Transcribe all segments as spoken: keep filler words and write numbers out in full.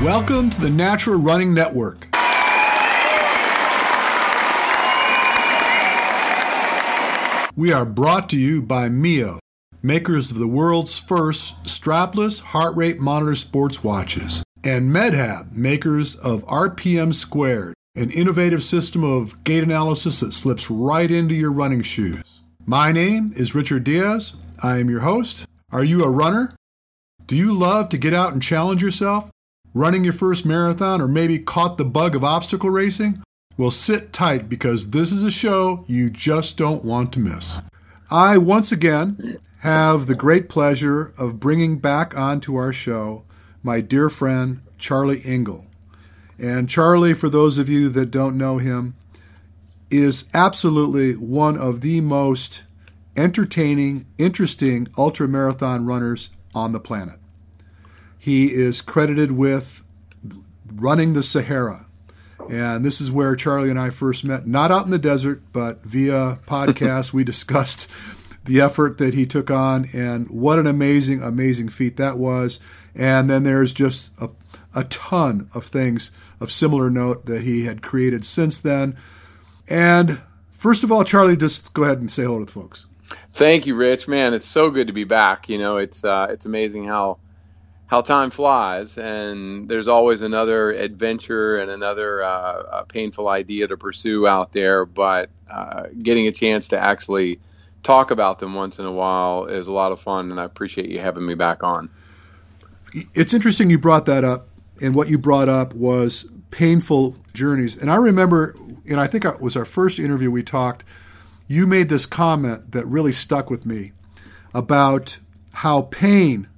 Welcome to the Natural Running Network. We are brought to you by Mio, makers of the world's first strapless heart rate monitor sports watches, and MedHab, makers of R P M Squared, an innovative system of gait analysis that slips right into your running shoes. My name is Richard Diaz. I am your host. Are you a runner? Do you love to get out and challenge yourself? Running your first marathon, or maybe caught the bug of obstacle racing? Well, sit tight, because this is a show you just don't want to miss. I, once again, have the great pleasure of bringing back onto our show my dear friend, Charlie Engle. And Charlie, for those of you that don't know him, is absolutely one of the most entertaining, interesting ultramarathon runners on the planet. He is credited with running the Sahara. And this is where Charlie and I first met, not out in the desert, but via podcast. We discussed the effort that he took on and what an amazing, amazing feat that was. And then there's just a, a ton of things of similar note that he had created since then. And first of all, Charlie, just go ahead and say hello to the folks. Thank you, Rich. Man, it's so good to be back. You know, it's uh, it's amazing how how time flies, and there's always another adventure and another uh, painful idea to pursue out there, but uh, getting a chance to actually talk about them once in a while is a lot of fun, and I appreciate you having me back on. It's interesting you brought that up, and what you brought up was painful journeys. And I remember, and I think it was our first interview we talked, you made this comment that really stuck with me about how pain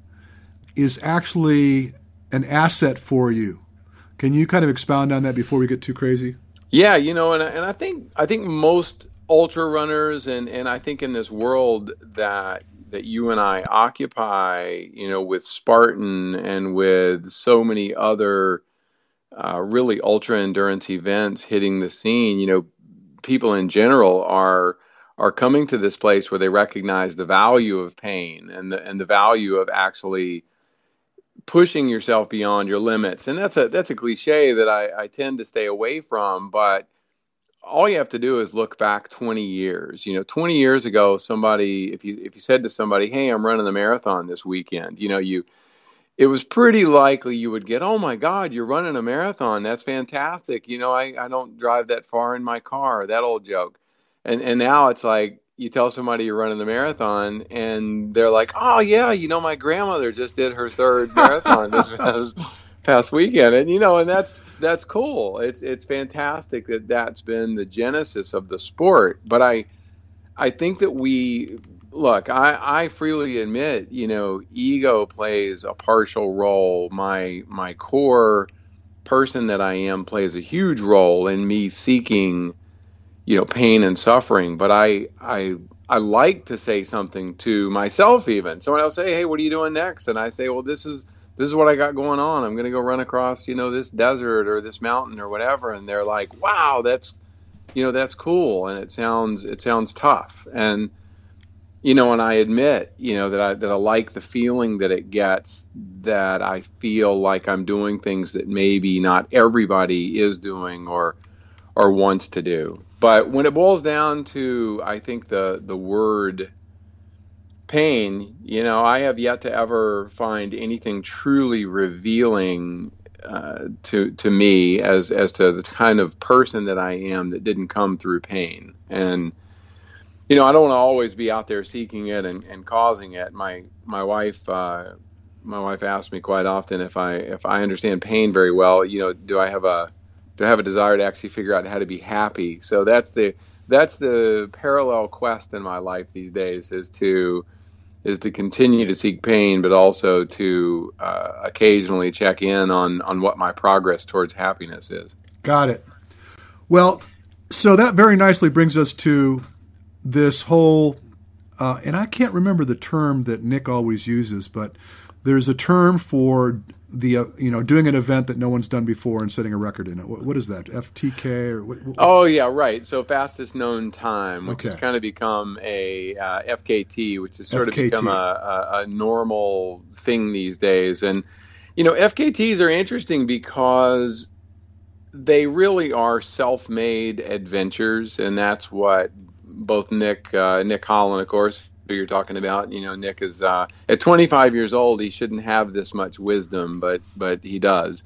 is actually an asset for you. Can you kind of expound on that before we get too crazy? Yeah, you know, and and I think I think most ultra runners, and, and I think in this world that that you and I occupy, you know, with Spartan and with so many other uh, really ultra endurance events hitting the scene, you know, people in general are are coming to this place where they recognize the value of pain and the and the value of actually pushing yourself beyond your limits. And that's a that's a cliche that I, I tend to stay away from, but all you have to do is look back twenty years. You know, twenty years ago, somebody, if you if you said to somebody, hey, I'm running a marathon this weekend, you know, you it was pretty likely you would get, oh my God, you're running a marathon. That's fantastic. You know, I, I don't drive that far in my car, that old joke. And and now it's like, you tell somebody you're running the marathon, and they're like, oh, yeah, you know, my grandmother just did her third marathon this past, past weekend. And, you know, and that's that's cool. It's it's fantastic that that's been the genesis of the sport. But I I think that we, look, I, I freely admit, you know, ego plays a partial role. My, my core person that I am plays a huge role in me seeking, you know, pain and suffering. But I, I, I like to say something to myself even. Someone else say, hey, what are you doing next? And I say, well, this is, this is what I got going on. I'm going to go run across, you know, this desert or this mountain or whatever. And they're like, wow, that's, you know, that's cool. And it sounds, it sounds tough. And, you know, and I admit, you know, that I, that I like the feeling that it gets, that I feel like I'm doing things that maybe not everybody is doing or, or wants to do. But when it boils down to, I think, the the word pain, you know, I have yet to ever find anything truly revealing uh, to to me as as to the kind of person that I am that didn't come through pain. And, you know, I don't want to always be out there seeking it and, and causing it. My my wife uh, my wife asks me quite often if I if I understand pain very well. You know, do I have a do I have a desire to actually figure out how to be happy? So that's the that's the parallel quest in my life these days, is to is to continue to seek pain, but also to uh, occasionally check in on on what my progress towards happiness is. Got it. Well, so that very nicely brings us to this whole, uh, and I can't remember the term that Nick always uses, but there's a term for the, uh, you know, doing an event that no one's done before and setting a record in it. What, what is that? F T K or what, what? Oh yeah, right. So fastest known time, which Okay. has kind of become a uh, F K T, which has sort F K T. of become a, a, a normal thing these days. And You know, F K Ts are interesting because they really are self-made adventures, and that's what both Nick, uh, Nick Holland, of course, who you're talking about. You know, Nick is uh, at twenty-five years old. He shouldn't have this much wisdom, but but he does.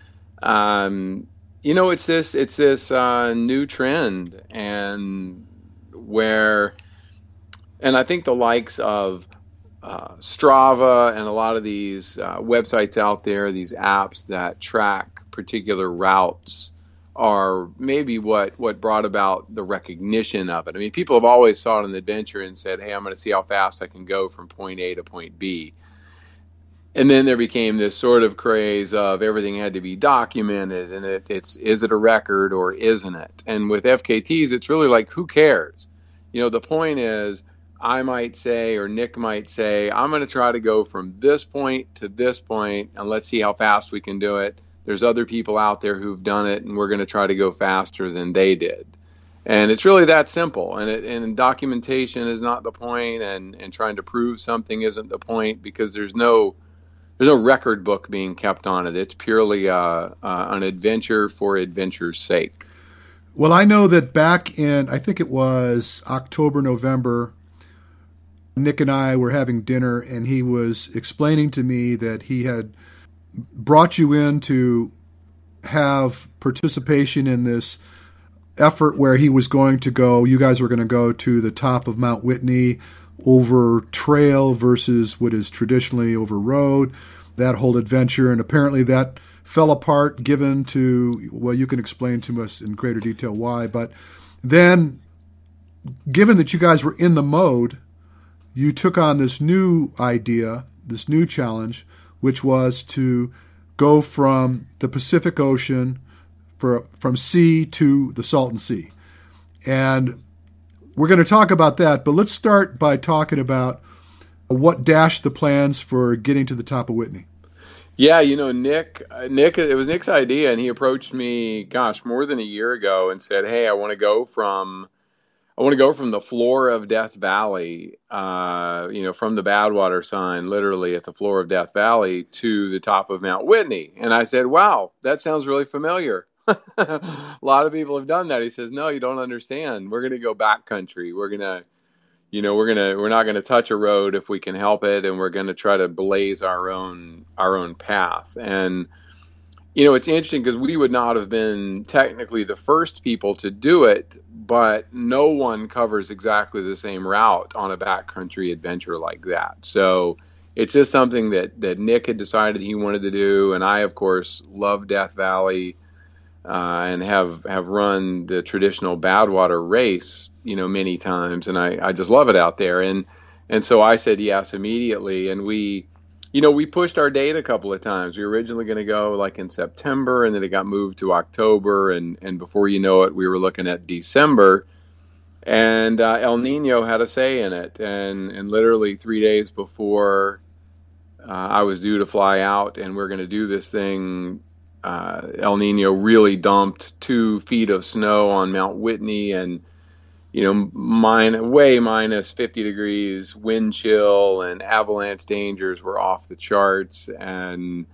Um, you know, it's this it's this uh, new trend, and where, and I think the likes of uh, Strava and a lot of these uh, websites out there, these apps that track particular routes, are maybe what what brought about the recognition of it. I mean, people have always sought an adventure and said, hey, I'm going to see how fast I can go from point A to point B. And then there became this sort of craze of everything had to be documented, and it, it's is it a record or isn't it? And with F K Ts, it's really like, who cares? You know, the point is, I might say, or Nick might say, I'm going to try to go from this point to this point, and let's see how fast we can do it. There's other people out there who've done it, and we're going to try to go faster than they did. And it's really that simple. And it, and documentation is not the point, and, and trying to prove something isn't the point, because there's no there's no record book being kept on it. It's purely uh, uh, an adventure for adventure's sake. Well, I know that back in, I think it was October, November, Nick and I were having dinner, and he was explaining to me that he had brought you in to have participation in this effort where he was going to go, you guys were going to go to the top of Mount Whitney over trail versus what is traditionally over road, that whole adventure. And apparently that fell apart given to, well, you can explain to us in greater detail why. But then, given that you guys were in the mode, you took on this new idea, this new challenge, which was to go from the Pacific Ocean, for, from sea to the Salton Sea. And we're going to talk about that, but let's start by talking about what dashed the plans for getting to the top of Whitney. Yeah, you know, Nick, Nick, it was Nick's idea, and he approached me, gosh, more than a year ago and said, hey, I want to go from I want to go from the floor of Death Valley, uh, you know, from the Badwater sign, literally at the floor of Death Valley, to the top of Mount Whitney. And I said, wow, that sounds really familiar. A lot of people have done that. He says, no, you don't understand. We're going to go backcountry. We're going to, you know, we're going to, we're not going to touch a road if we can help it. And we're going to try to blaze our own, our own path. And, you know, it's interesting because we would not have been technically the first people to do it, but no one covers exactly the same route on a backcountry adventure like that. So it's just something that, that Nick had decided he wanted to do. And I, of course, love Death Valley uh, and have, have run the traditional Badwater race, you know, many times. And I, I just love it out there. And, and so I said yes immediately. And we, you know, we pushed our date a couple of times. We were originally going to go like in September, and then it got moved to October. And, and before you know it, we were looking at December. And uh, El Nino had a say in it. And, and literally three days before uh, I was due to fly out and we're going to do this thing, uh, El Nino really dumped two feet of snow on Mount Whitney, and you know, mine, way minus fifty degrees, wind chill, and avalanche dangers were off the charts. And,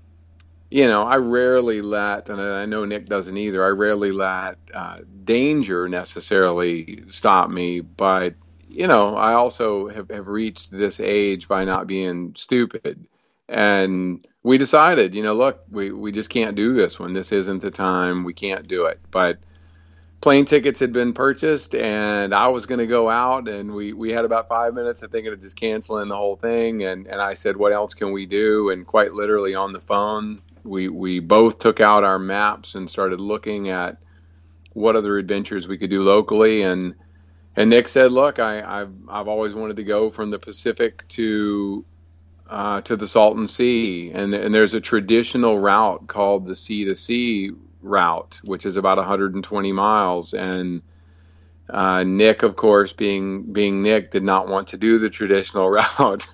you know, I rarely let, and I know Nick doesn't either, I rarely let uh, danger necessarily stop me. But, you know, I also have, have reached this age by not being stupid. And we decided, you know, look, we, we just can't do this one. This isn't the time. We can't do it. But plane tickets had been purchased, and I was going to go out, and we, we had about five minutes of thinking of just canceling the whole thing. And, and I said, what else can we do? And quite literally on the phone, we, we both took out our maps and started looking at what other adventures we could do locally. And, and Nick said, look, I, I've, I've always wanted to go from the Pacific to, uh, to the Salton Sea. And, and there's a traditional route called the Sea to Sea route, which is about one hundred twenty miles. And uh, Nick, of course, being being Nick, did not want to do the traditional route.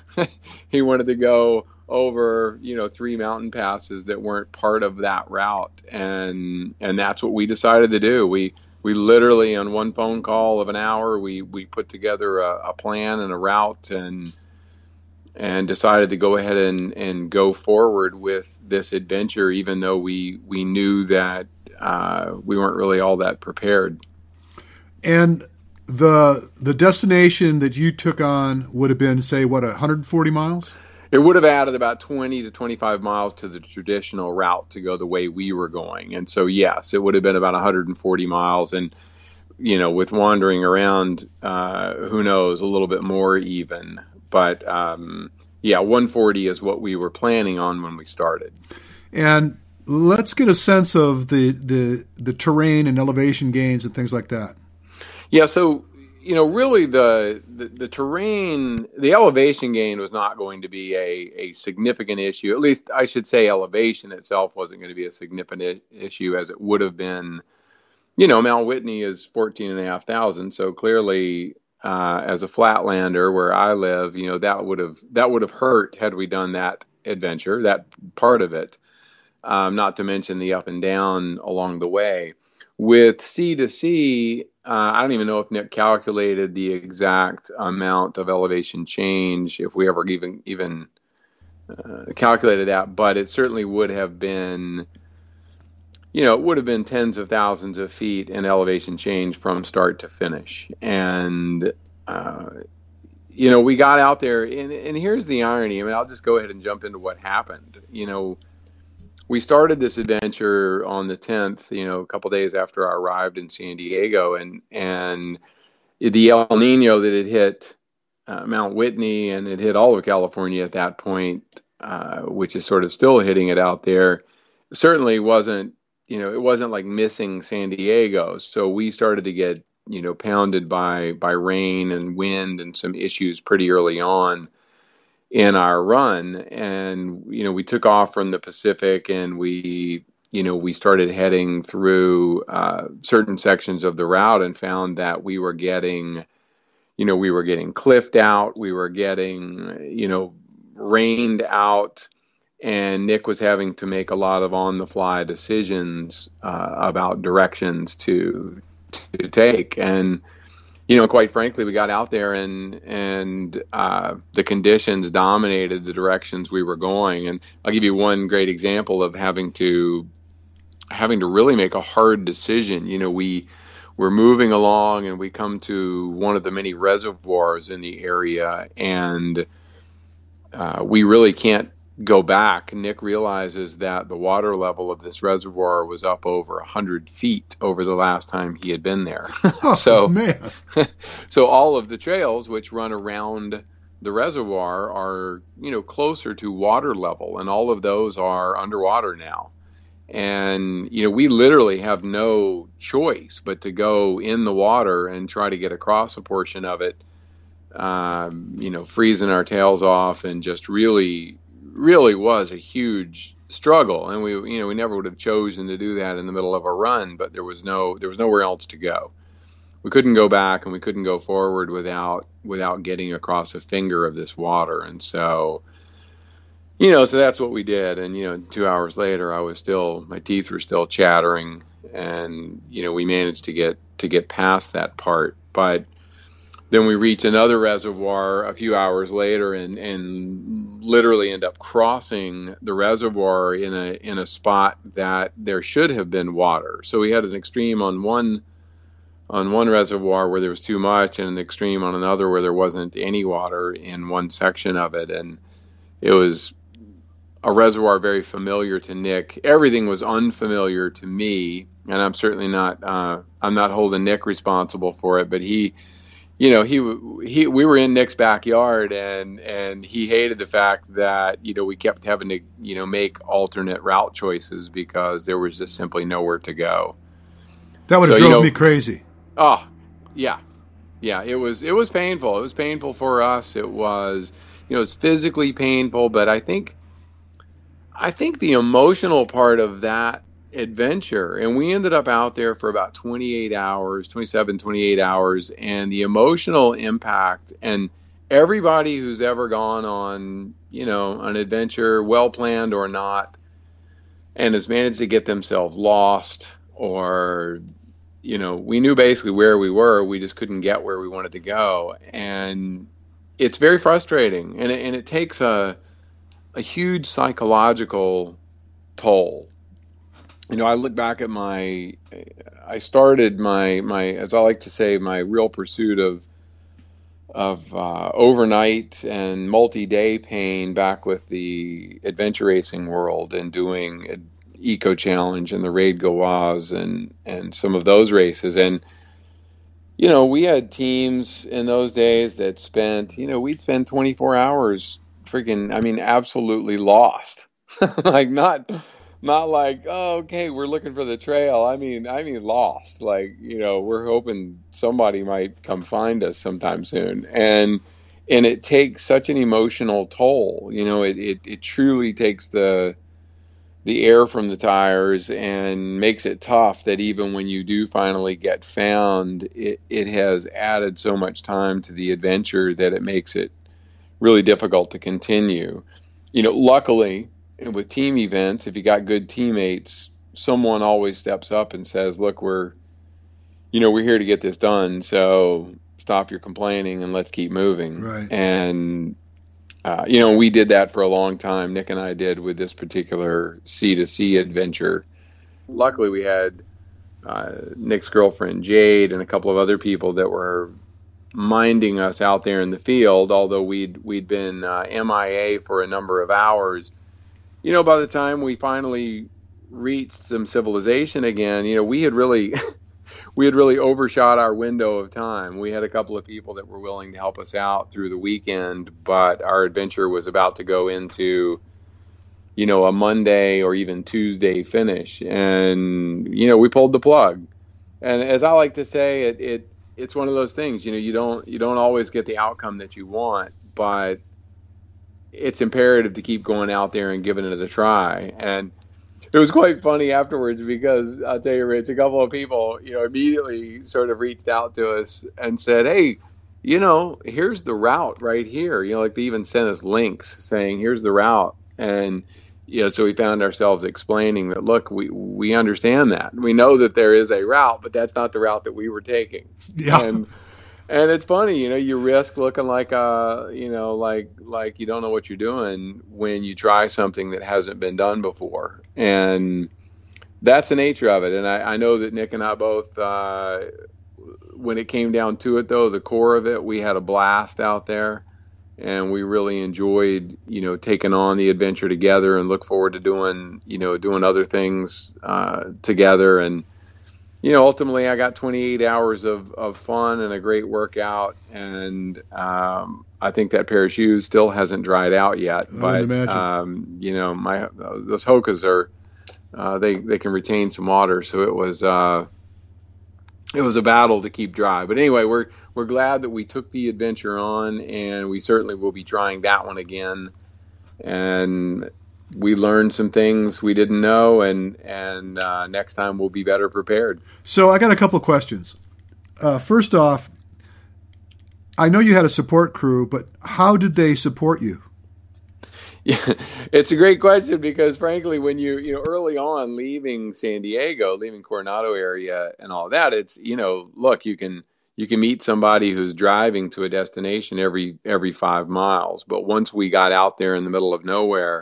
He wanted to go over, you know, three mountain passes that weren't part of that route, and and that's what we decided to do. We we literally, on one phone call of an hour, we we put together a, a plan and a route, and and decided to go ahead and, and go forward with this adventure, even though we we knew that uh, we weren't really all that prepared. And the the destination that you took on would have been, say, what, one hundred forty miles? It would have added about twenty to twenty-five miles to the traditional route to go the way we were going. And so, yes, it would have been about one hundred forty miles. And, you know, with wandering around, uh, who knows, a little bit more even. But, um, yeah, one forty is what we were planning on when we started. And let's get a sense of the, the, the terrain and elevation gains and things like that. Yeah, so, you know, really the, the, the terrain, the elevation gain was not going to be a, a significant issue. At least I should say elevation itself wasn't going to be a significant issue as it would have been. You know, Mount Whitney is fourteen and a half thousand. So clearly, uh, as a flatlander where I live, you know, that would have, that would have hurt had we done that adventure, that part of it, um, not to mention the up and down along the way. With sea to sea, Uh, I don't even know if Nick calculated the exact amount of elevation change, if we ever even even uh, calculated that, but it certainly would have been, you know, it would have been tens of thousands of feet in elevation change from start to finish. And, uh, you know, we got out there, and, and here's the irony. I mean, I'll just go ahead and jump into what happened. You know, we started this adventure on the tenth, you know, a couple days after I arrived in San Diego, and and the El Nino that had hit uh, Mount Whitney and it hit all of California at that point, uh, which is sort of still hitting it out there, certainly wasn't, you know, it wasn't like missing San Diego. So we started to get, you know, pounded by by rain and wind and some issues pretty early on in our run. And, you know, we took off from the Pacific and we, you know, we started heading through uh, certain sections of the route and found that we were getting, you know, we were getting cliffed out, we were getting, you know, rained out, and Nick was having to make a lot of on-the-fly decisions uh, about directions to to take. And, you know, quite frankly, we got out there and and uh, the conditions dominated the directions we were going. And I'll give you one great example of having to having to really make a hard decision. You know, we we're moving along and we come to one of the many reservoirs in the area, and uh, we really can't go back. Nick realizes that the water level of this reservoir was up over one hundred feet over the last time he had been there. Oh, so, man. so all of the trails which run around the reservoir are, you know, closer to water level, and all of those are underwater now. And, you know, we literally have no choice but to go in the water and try to get across a portion of it, um, you know, freezing our tails off, and just really really was a huge struggle. And we, you know, we never would have chosen to do that in the middle of a run, but there was no, there was nowhere else to go. We couldn't go back and we couldn't go forward without, without getting across a finger of this water. And so, you know, so that's what we did. And, you know, two hours later, I was still, my teeth were still chattering, and, you know, we managed to get, to get past that part. But then we reach another reservoir a few hours later, and, and literally end up crossing the reservoir in a in a spot that there should have been water. So we had an extreme on one on one reservoir where there was too much, and an extreme on another where there wasn't any water in one section of it. And it was a reservoir very familiar to Nick. Everything was unfamiliar to me, and I'm certainly not uh, I'm not holding Nick responsible for it, but he. You know, he he we were in Nick's backyard, and and he hated the fact that, you know, we kept having to, you know, make alternate route choices because there was just simply nowhere to go. That would have so, drove you know, me crazy. Oh, yeah, yeah. It was it was painful. It was painful for us. It was, you know, it's physically painful, but I think I think the emotional part of that adventure, and we ended up out there for about twenty-eight hours, twenty-seven, twenty-eight hours, and the emotional impact, and everybody who's ever gone on, you know, an adventure, well planned or not, and has managed to get themselves lost, or, you know, we knew basically where we were, we just couldn't get where we wanted to go. And it's very frustrating, and it, and it takes a a huge psychological toll. You know, I look back at my, I started my, my, as I like to say, my real pursuit of, of uh, overnight and multi-day pain back with the adventure racing world and doing Eco Challenge and the Raid Gauloise and, and some of those races. And, you know, we had teams in those days that spent, you know, we'd spend twenty-four hours freaking, I mean, absolutely lost. Like not, not like, oh, okay, we're looking for the trail. I mean, I mean, lost. Like, you know, we're hoping somebody might come find us sometime soon. And, and it takes such an emotional toll. You know, it, it, it truly takes the, the air from the tires and makes it tough that even when you do finally get found, it, it has added so much time to the adventure that it makes it really difficult to continue. You know, luckily with team events, if you got good teammates, someone always steps up and says, look, we're, you know, we're here to get this done. So stop your complaining and let's keep moving. Right. And, uh, you know, we did that for a long time. Nick and I did with this particular C to C adventure. Luckily we had, uh, Nick's girlfriend, Jade, and a couple of other people that were minding us out there in the field, although we'd, we'd been, uh, M I A for a number of hours. You know, by the time we finally reached some civilization again, you know, we had really, we had really overshot our window of time. We had a couple of people that were willing to help us out through the weekend, but our adventure was about to go into, you know, a Monday or even Tuesday finish. And, you know, we pulled the plug. And as I like to say, it, it, it's one of those things, you know, you don't, you don't always get the outcome that you want, but it's imperative to keep going out there and giving it a try. And it was quite funny afterwards because I'll tell you, Rich, a couple of people, you know, immediately sort of reached out to us and said, hey, you know, here's the route right here. You know, like they even sent us links saying, here's the route. And, you know, so we found ourselves explaining that, look, we, we understand that. We know that there is a route, but that's not the route that we were taking. Yeah. And, And it's funny, you know, you risk looking like, uh, you know, like like you don't know what you're doing when you try something that hasn't been done before. And that's the nature of it. And I, I know that Nick and I both, uh, when it came down to it, though, the core of it, we had a blast out there. And we really enjoyed, you know, taking on the adventure together and look forward to doing, you know, doing other things uh, together. And you know, ultimately I got twenty-eight hours of, of fun and a great workout. And, um, I think that pair of shoes still hasn't dried out yet, I but, um, you know, my, those Hokas are, uh, they, they can retain some water. So it was, uh, it was a battle to keep dry, but anyway, we're, we're glad that we took the adventure on, and we certainly will be trying that one again. And we learned some things we didn't know, and and uh, next time we'll be better prepared. So I got a couple of questions. Uh, first off, I know you had a support crew, but how did they support you? Yeah, it's a great question because, frankly, when you you know early on leaving San Diego, leaving Coronado area, and all that, it's you know look you can you can meet somebody who's driving to a destination every every five miles, but once we got out there in the middle of nowhere,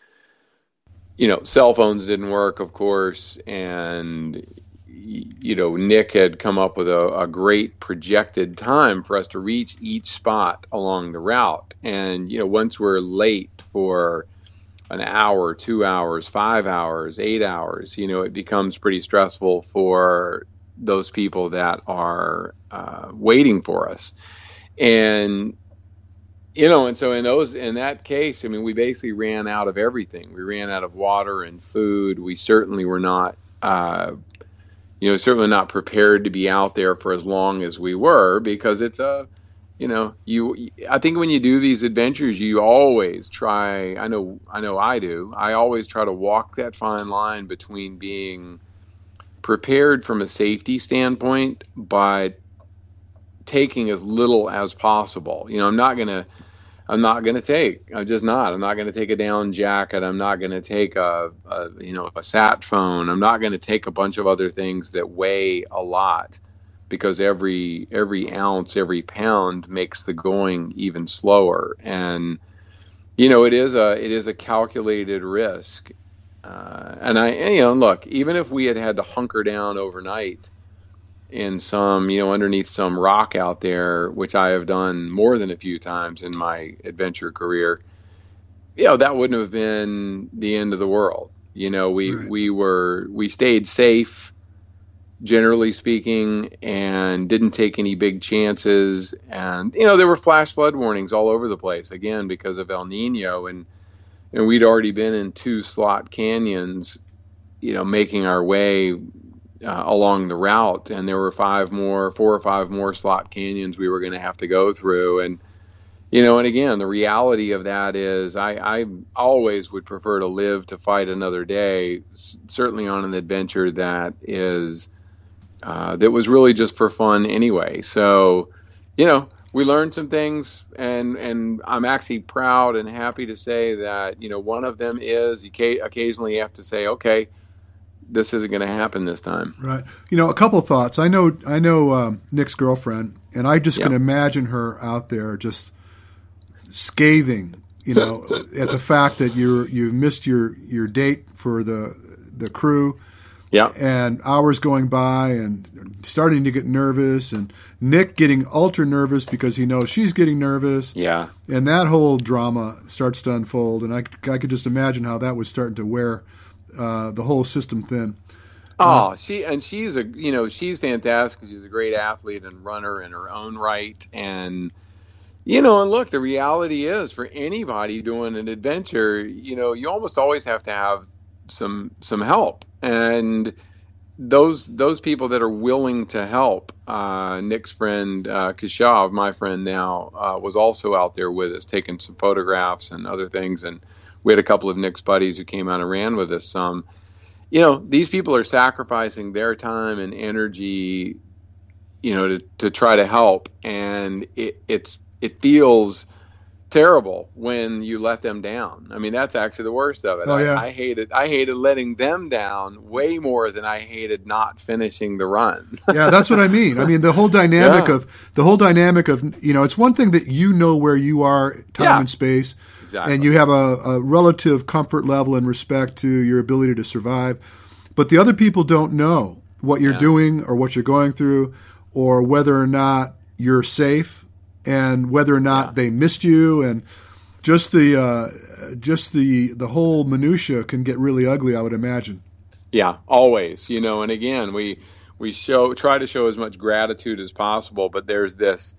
you know, cell phones didn't work, of course, and, you know, Nick had come up with a, a great projected time for us to reach each spot along the route. And, you know, once we're late for an hour, two hours, five hours, eight hours, you know, it becomes pretty stressful for those people that are uh, waiting for us. And, you know, and so in those, in that case, I mean, we basically ran out of everything. We ran out of water and food. We certainly were not, uh, you know, certainly not prepared to be out there for as long as we were, because it's a, you know, you, I think when you do these adventures, you always try, I know, I know I do, I always try to walk that fine line between being prepared from a safety standpoint, but taking as little as possible. You know, I'm not going to, I'm not going to take, I'm just not, I'm not going to take a down jacket. I'm not going to take a, a, you know, a sat phone. I'm not going to take a bunch of other things that weigh a lot. because every every ounce, every pound makes the going even slower. And you know, it is a it is a calculated risk. Uh, and I, and, you know, look, even if we had had to hunker down overnight in some, you know, underneath some rock out there, which I have done more than a few times in my adventure career, you know, that wouldn't have been the end of the world. You know, we, Right. we were, we stayed safe, generally speaking, and didn't take any big chances. And, you know, there were flash flood warnings all over the place, again, because of El Nino. And, and we'd already been in two slot canyons, you know, making our way uh, along the route. And there were five more, four or five more slot canyons we were going to have to go through. And, you know, and again, the reality of that is I, I always would prefer to live to fight another day, s- certainly on an adventure that is, uh, that was really just for fun anyway. So, you know, we learned some things, and, and I'm actually proud and happy to say that, you know, one of them is you ca- occasionally you have to say, okay, this isn't going to happen this time. Right. You know, a couple of thoughts. I know I know um, Nick's girlfriend, and I just Yeah. can imagine her out there just scathing, you know, at the fact that you're you've missed your, your date for the the crew. Yeah. And hours going by and starting to get nervous, and Nick getting ultra nervous because he knows she's getting nervous. Yeah. And that whole drama starts to unfold, and I, I could just imagine how that was starting to wear uh, the whole system thin. Oh, she and she's a you know she's fantastic. She's a great athlete and runner in her own right, and you know, and look, the reality is for anybody doing an adventure, you know, you almost always have to have some some help, and those those people that are willing to help. Uh, Nick's friend uh, Keshav, my friend now, uh, was also out there with us, taking some photographs and other things, and we had a couple of Nick's buddies who came out and ran with us some. You know, these people are sacrificing their time and energy, you know, to, to try to help. And it, it's, it feels terrible when you let them down. I mean, that's actually the worst of it. Oh, yeah. I, I hated, I hated letting them down way more than I hated not finishing the run. Yeah, that's what I mean. I mean, the whole dynamic Yeah. of the whole dynamic of, you know, it's one thing that you know where you are, time Yeah. and space, Exactly. and you have a, a relative comfort level in respect to your ability to survive. But the other people don't know what you're Yeah. doing or what you're going through, or whether or not you're safe, and whether or not Yeah. they missed you, and just the uh, just the the whole minutia can get really ugly, I would imagine. Yeah, always, you know, and again, we we show try to show as much gratitude as possible, but there's this,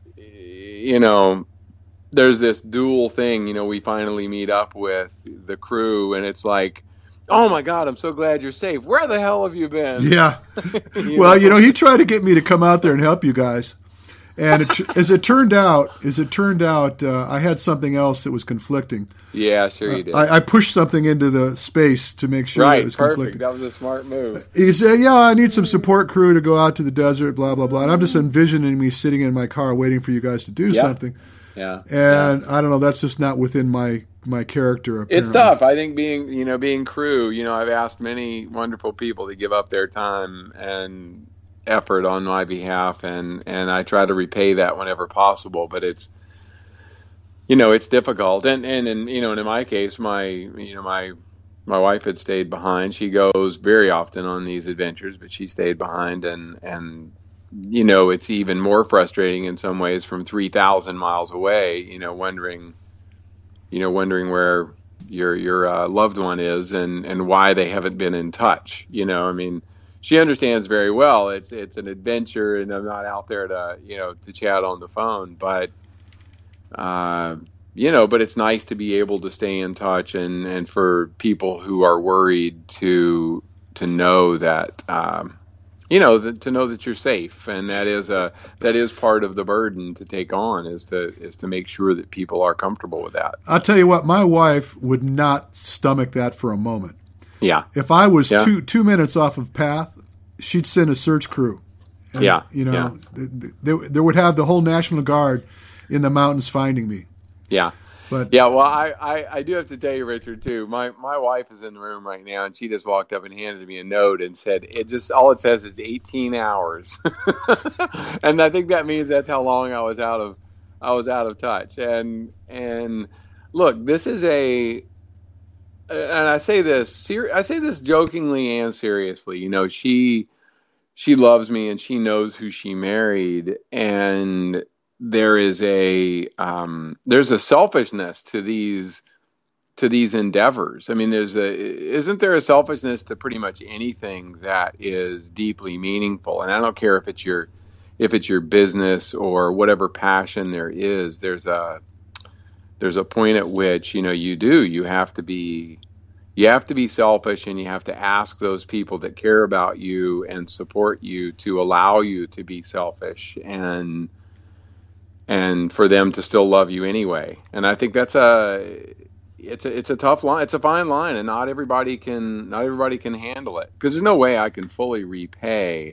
you know, there's this dual thing, you know, we finally meet up with the crew, and it's like, oh my God, I'm so glad you're safe. Where the hell have you been? Yeah. You Well, know? you know, he tried to get me to come out there and help you guys. And it, as it turned out, as it turned out, uh, I had something else that was conflicting. Yeah, sure you did. I, I pushed something into the space to make sure right, it was perfect. conflicting. That was a smart move. He said, yeah, I need some support crew to go out to the desert, blah, blah, blah. And I'm just envisioning me sitting in my car waiting for you guys to do Yeah. something. Yeah. And I don't know, that's just not within my, my character. Apparently. It's tough. I think being, you know, being crew, you know, I've asked many wonderful people to give up their time and effort on my behalf, and, and I try to repay that whenever possible, but it's, you know, it's difficult. And, and, and, you know, and in my case, my, you know, my, my wife had stayed behind. She goes very often on these adventures, but she stayed behind, and, and, you know, it's even more frustrating in some ways from three thousand miles away, you know, wondering, you know, wondering where your, your uh, loved one is, and, and why they haven't been in touch. You know, I mean, she understands very well it's, it's an adventure, and I'm not out there to, you know, to chat on the phone, but, uh, you know, but it's nice to be able to stay in touch, and, and for people who are worried to, to know that, um, you know, the, to know that you're safe, and that is a that is part of the burden to take on, is to is to make sure that people are comfortable with that. I'll tell you what, my wife would not stomach that for a moment. Yeah, If I was Yeah. two two minutes off of path, she'd send a search crew. And, Yeah, you know, yeah. th- th- they, they would have the whole National Guard in the mountains finding me. yeah. But yeah, well, I, I, I do have to tell you, Richard, too. My my wife is in the room right now, and she just walked up and handed me a note and said, "It just all it says is eighteen hours," and I think that means that's how long I was out of I was out of touch. And and look, this is a, and I say this ser- I say this jokingly and seriously. You know, she she loves me and she knows who she married, and there is a um, there's a selfishness to these to these endeavors. I mean, there's a isn't there a selfishness to pretty much anything that is deeply meaningful? And I don't care if it's your if it's your business or whatever passion there is. There's a there's a point at which, you know, you do you have to be you have to be selfish, and you have to ask those people that care about you and support you to allow you to be selfish, and and for them to still love you anyway. And I think that's a, it's a, it's a tough line. It's a fine line, and not everybody can, not everybody can handle it, because there's no way I can fully repay,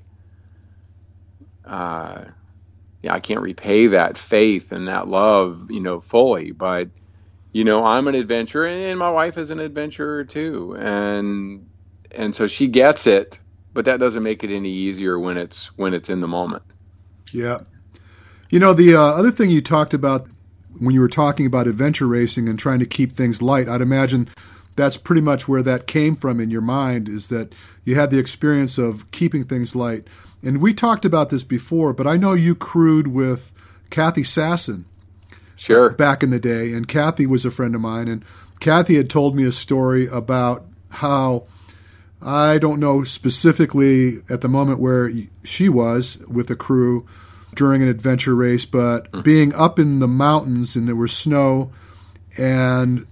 uh, yeah, I can't repay that faith and that love, you know, fully. But, you know, I'm an adventurer, and my wife is an adventurer too. And, and so she gets it, but that doesn't make it any easier when it's, when it's in the moment. Yeah. You know, the uh, other thing you talked about when you were talking about adventure racing and trying to keep things light, I'd imagine that's pretty much where that came from in your mind, is that you had the experience of keeping things light. And we talked about this before, but I know you crewed with Kathy Sasson. Sure. Back in the day, and Kathy was a friend of mine, and Kathy had told me a story about how, I don't know specifically at the moment where she was with the crew during an adventure race, but mm. being up in the mountains and there was snow, and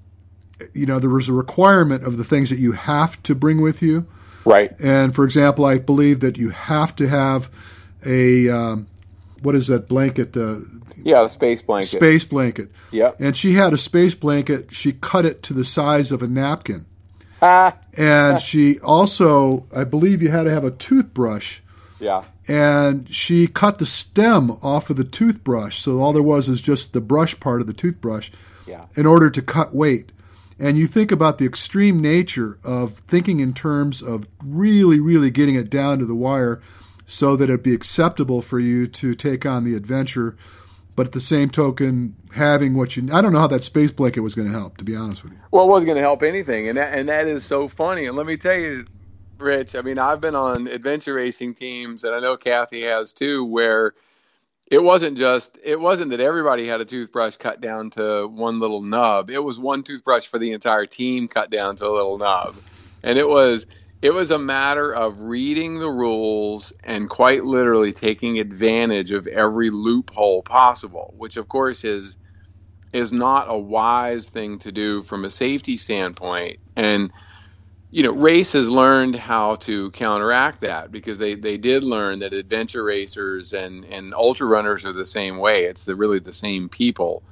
you know there was a requirement of the things that you have to bring with you. Right. And for example, I believe that you have to have a um, what is that blanket? Uh, yeah, the space blanket. Space blanket. Yeah. And she had a space blanket. She cut it to the size of a napkin. Ah. And she also, I believe, you had to have a toothbrush. Yeah. And she cut the stem off of the toothbrush, so all there was is just the brush part of the toothbrush, yeah, in order to cut weight. And you think about the extreme nature of thinking in terms of really, really getting it down to the wire so that it'd be acceptable for you to take on the adventure, but at the same token, having what you... I don't know how that space blanket was going to help, to be honest with you. Well, it wasn't going to help anything, and that, and that is so funny. And let me tell you, Rich, I mean, I've been on adventure racing teams, and I know Kathy has too, where it wasn't just, it wasn't that everybody had a toothbrush cut down to one little nub. It was one toothbrush for the entire team cut down to a little nub. And it was, it was a matter of reading the rules and quite literally taking advantage of every loophole possible, which of course is, is not a wise thing to do from a safety standpoint. And you know, race has learned how to counteract that, because they, they did learn that adventure racers and, and ultra runners are the same way. It's the, really the same people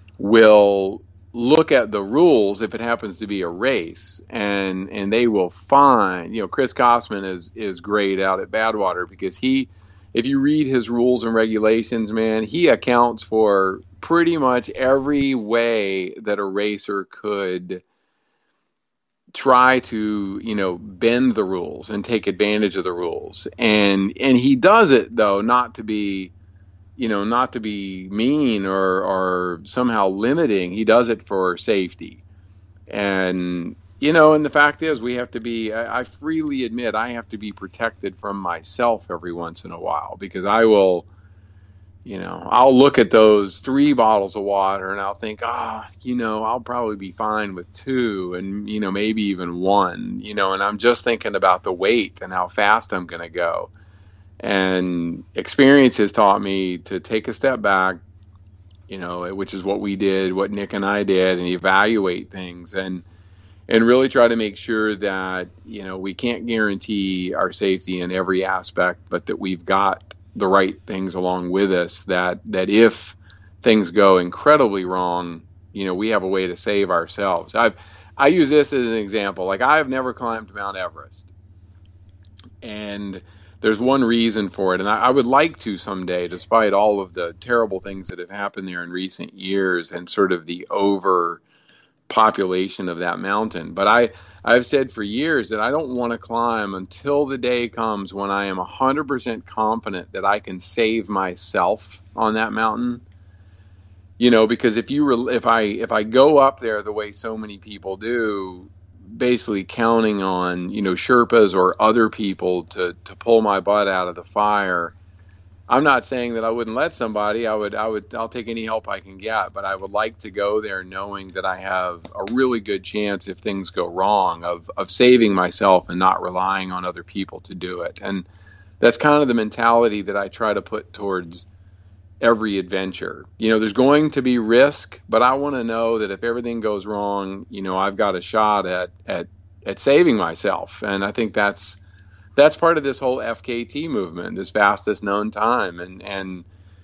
will look at the rules if it happens to be a race, and, and they will find, you know, Chris Kosman is, is great out at Badwater, because he, if you read his rules and regulations, man, he accounts for pretty much every way that a racer could try to, you know, bend the rules and take advantage of the rules. And, and he does it though, not to be, you know, not to be mean or, or somehow limiting. He does it for safety. And, you know, and the fact is we have to be, I, I freely admit I have to be protected from myself every once in a while, because I will, you know, I'll look at those three bottles of water and I'll think, ah, oh, you know, I'll probably be fine with two and, you know, maybe even one, you know, and I'm just thinking about the weight and how fast I'm going to go. And experience has taught me to take a step back, you know, which is what we did, what Nick and I did, and evaluate things and, and really try to make sure that, you know, we can't guarantee our safety in every aspect, but that we've got the right things along with us, that that if things go incredibly wrong, you know, we have a way to save ourselves. I've I use this as an example. Like, I've never climbed Mount Everest, and there's one reason for it, and I, I would like to someday, despite all of the terrible things that have happened there in recent years and sort of the overpopulation of that mountain. But I, I've said for years that I don't want to climb until the day comes when I am one hundred percent confident that I can save myself on that mountain. You know, because if you re- if I if I go up there the way so many people do, basically counting on, you know, Sherpas or other people to, to pull my butt out of the fire. I'm not saying that I wouldn't let somebody. I would, I would, I'll take any help I can get, but I would like to go there knowing that I have a really good chance if things go wrong of, of saving myself and not relying on other people to do it. And that's kind of the mentality that I try to put towards every adventure. You know, there's going to be risk, but I want to know that if everything goes wrong, you know, I've got a shot at, at, at saving myself. And I think that's, that's part of this whole F K T movement, this fastest known time. And, and,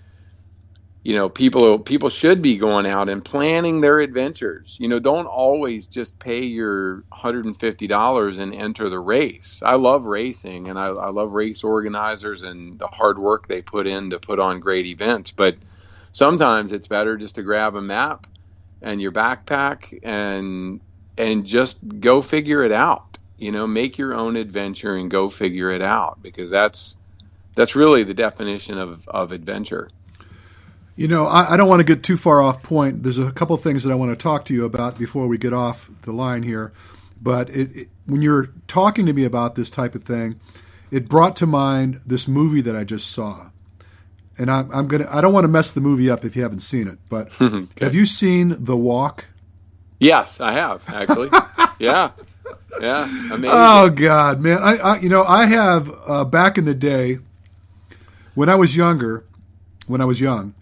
you know, people, people should be going out and planning their adventures. You know, don't always just pay your one hundred fifty dollars and enter the race. I love racing, and I, I love race organizers and the hard work they put in to put on great events. But sometimes it's better just to grab a map and your backpack and, and just go figure it out. You know, make your own adventure and go figure it out, because that's, that's really the definition of, of adventure. You know, I, I don't want to get too far off point. There's a couple of things that I want to talk to you about before we get off the line here. But it, it, when you're talking to me about this type of thing, it brought to mind this movie that I just saw. And I, I'm gonna. I don't want to mess the movie up if you haven't seen it. But okay. Have you seen The Walk? Yes, I have, actually. yeah. Yeah. Amazing. Oh, God, man. I, I you know, I have, uh, back in the day, when I was younger, when I was young,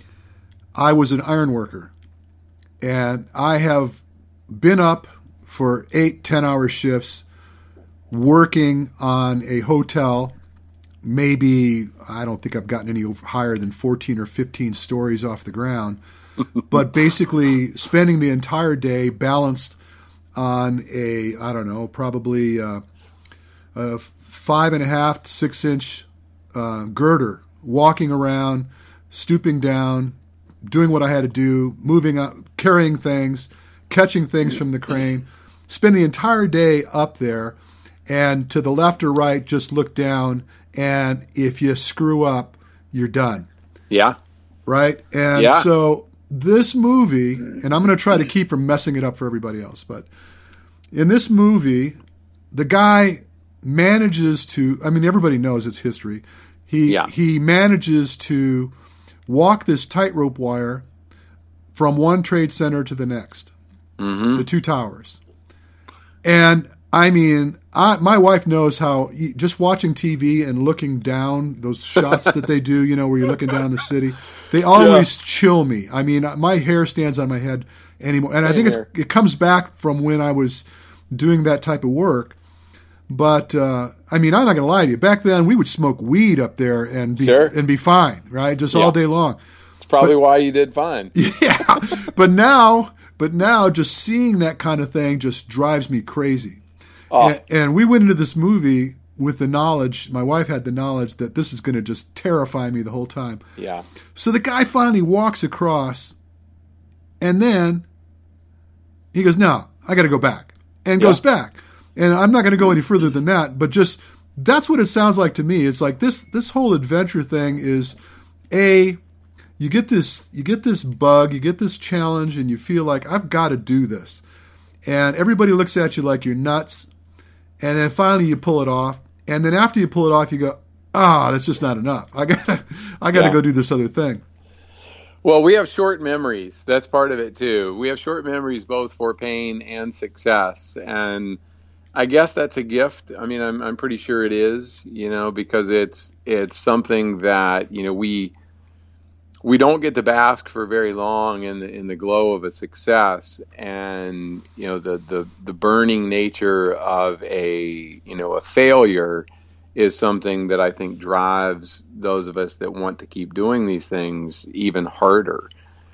I was an iron worker, and I have been up for eight, ten-hour shifts working on a hotel. Maybe, I don't think I've gotten any higher than fourteen or fifteen stories off the ground, but basically spending the entire day balanced on a, I don't know, probably uh, a five and a half to six inch uh, girder, walking around, stooping down, doing what I had to do, moving up, carrying things, catching things from the crane, spend the entire day up there, and to the left or right, just look down, and if you screw up, you're done. Yeah. Right? And yeah. So this movie, and I'm going to try to keep from messing it up for everybody else, but in this movie, the guy manages to, I mean, everybody knows it's history. He yeah. He manages to walk this tightrope wire from one trade center to the next, mm-hmm. the two towers. And I mean, I, my wife knows how, just watching T V and looking down, those shots that they do, you know, where you're looking down the city, they always yeah. chill me. I mean, my hair stands on my head anymore. And Same I think it's, it comes back from when I was doing that type of work. But, uh, I mean, I'm not going to lie to you. Back then, we would smoke weed up there and be sure. and be fine, right? Just yeah. all day long. It's probably but, why you did fine. Yeah. But now, but now, just seeing that kind of thing just drives me crazy. Oh. And, and we went into this movie with the knowledge, my wife had the knowledge that this is going to just terrify me the whole time. Yeah. So the guy finally walks across, and then he goes, no, I got to go back, and yeah. goes back. And I'm not going to go any further than that, but just that's what it sounds like to me. It's like this this whole adventure thing is, A, you get this you get this bug, you get this challenge, and you feel like, I've got to do this. And everybody looks at you like you're nuts, and then finally you pull it off. And then after you pull it off, you go, ah, oh, that's just not enough. I got I got to yeah. go do this other thing. Well, we have short memories. That's part of it, too. We have short memories both for pain and success. And I guess that's a gift. I mean, I'm I'm pretty sure it is, you know, because it's it's something that, you know, we we don't get to bask for very long in the in the glow of a success, and you know the the the burning nature of a you know a failure is something that I think drives those of us that want to keep doing these things even harder.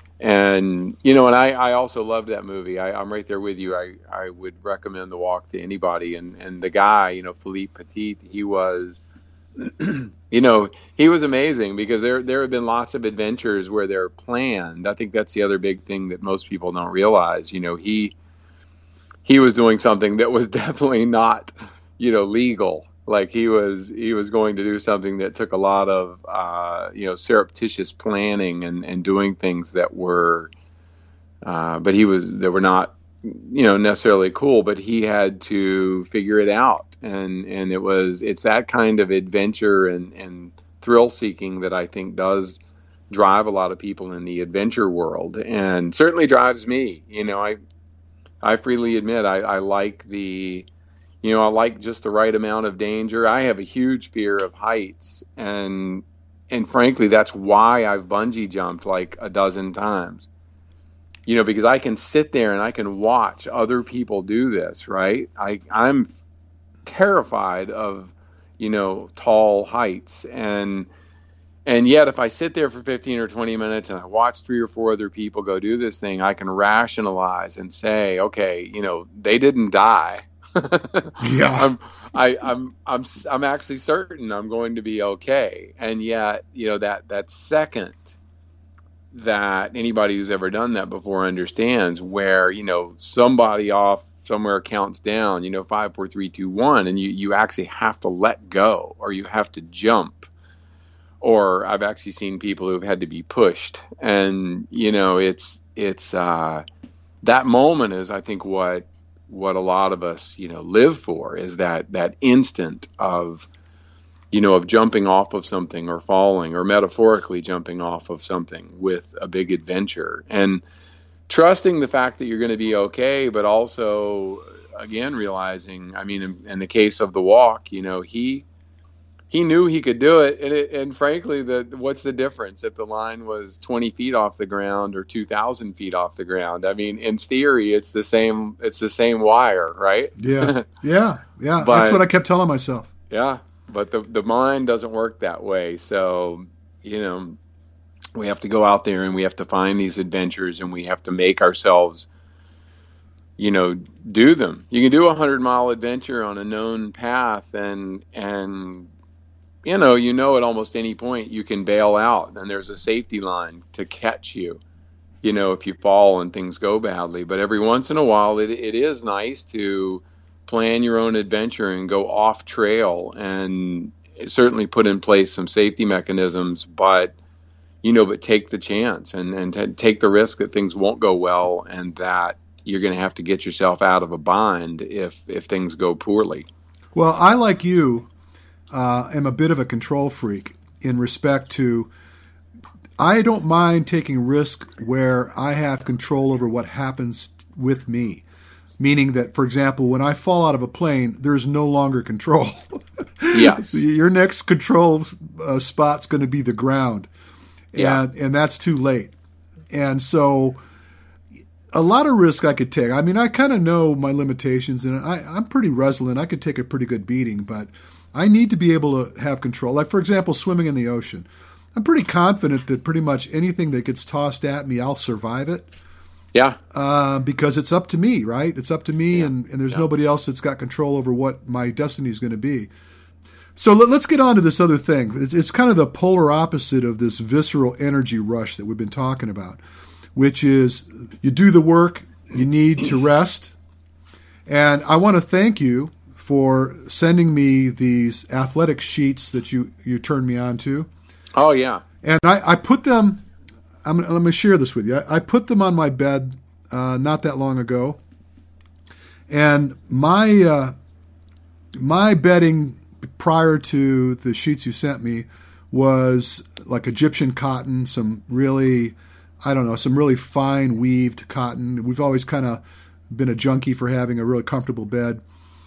And, you know, and I, I also loved that movie. I, I'm right there with you. I, I would recommend The Walk to anybody. And, and the guy, you know, Philippe Petit, he was you know, he was amazing because there there have been lots of adventures where they're planned. I think that's the other big thing that most people don't realize. You know, he he was doing something that was definitely not, you know, legal. Like he was he was going to do something that took a lot of uh, you know, surreptitious planning and, and doing things that were, uh, but he was that were not, you know, necessarily cool. But he had to figure it out, and and it was it's that kind of adventure and and thrill seeking that I think does drive a lot of people in the adventure world, and certainly drives me. You know, I I freely admit I, I like the. You know, I like just the right amount of danger. I have a huge fear of heights, and and frankly, that's why I've bungee jumped like a dozen times. You know, because I can sit there and I can watch other people do this, right? I I'm terrified of, you know, tall heights, and and yet if I sit there for fifteen or twenty minutes and I watch three or four other people go do this thing, I can rationalize and say, okay, you know, they didn't die. Yeah, I'm, I, I'm, I'm, I'm actually certain I'm going to be okay. And yet, you know, that, that second that anybody who's ever done that before understands where, you know, somebody off somewhere counts down, you know, five, four, three, two, one, and you, you actually have to let go, or you have to jump. Or I've actually seen people who've had to be pushed, and, you know, it's, it's, uh, that moment is, I think, what, what a lot of us, you know, live for, is that, that instant of, you know, of jumping off of something or falling, or metaphorically jumping off of something with a big adventure, and trusting the fact that you're going to be okay, but also, again, realizing, I mean, in, in the case of the walk, you know, he, he knew he could do it. And, it, and frankly, the, what's the difference if the line was twenty feet off the ground or two thousand feet off the ground? I mean, in theory, it's the same, it's the same wire, right? Yeah. Yeah. Yeah. But, that's what I kept telling myself. Yeah. But the, the mind doesn't work that way. So, you know, we have to go out there and we have to find these adventures, and we have to make ourselves, you know, do them. You can do a hundred mile adventure on a known path, and, and, you know, you know, at almost any point you can bail out, and there's a safety line to catch you, you know, if you fall and things go badly. But every once in a while, it it is nice to plan your own adventure and go off trail, and certainly put in place some safety mechanisms, but, you know, but take the chance and, and t- take the risk that things won't go well, and that you're going to have to get yourself out of a bind if, if things go poorly. Well, I, like you, Uh, am a bit of a control freak in respect to, I don't mind taking risk where I have control over what happens with me. Meaning that, for example, when I fall out of a plane, there's no longer control. Yes. Your next control uh, spot's going to be the ground. Yeah. And, and that's too late. And so a lot of risk I could take. I mean, I kind of know my limitations, and I, I'm pretty resilient. I could take a pretty good beating, but I need to be able to have control. Like, for example, swimming in the ocean. I'm pretty confident that pretty much anything that gets tossed at me, I'll survive it. Yeah. Uh, because it's up to me, right? It's up to me, Yeah. and, and there's Yeah. nobody else that's got control over what my destiny is going to be. So let, let's get on to this other thing. It's, it's kind of the polar opposite of this visceral energy rush that we've been talking about, which is you do the work, you need to rest. And I want to thank you for sending me these athletic sheets that you, you turned me on to. Oh, yeah. And I, I put them, I'm, let me share this with you. I, I put them on my bed uh, not that long ago. And my uh, my bedding prior to the sheets you sent me was like Egyptian cotton, some really, I don't know, some really fine weaved cotton. We've always kind of been a junkie for having a really comfortable bed.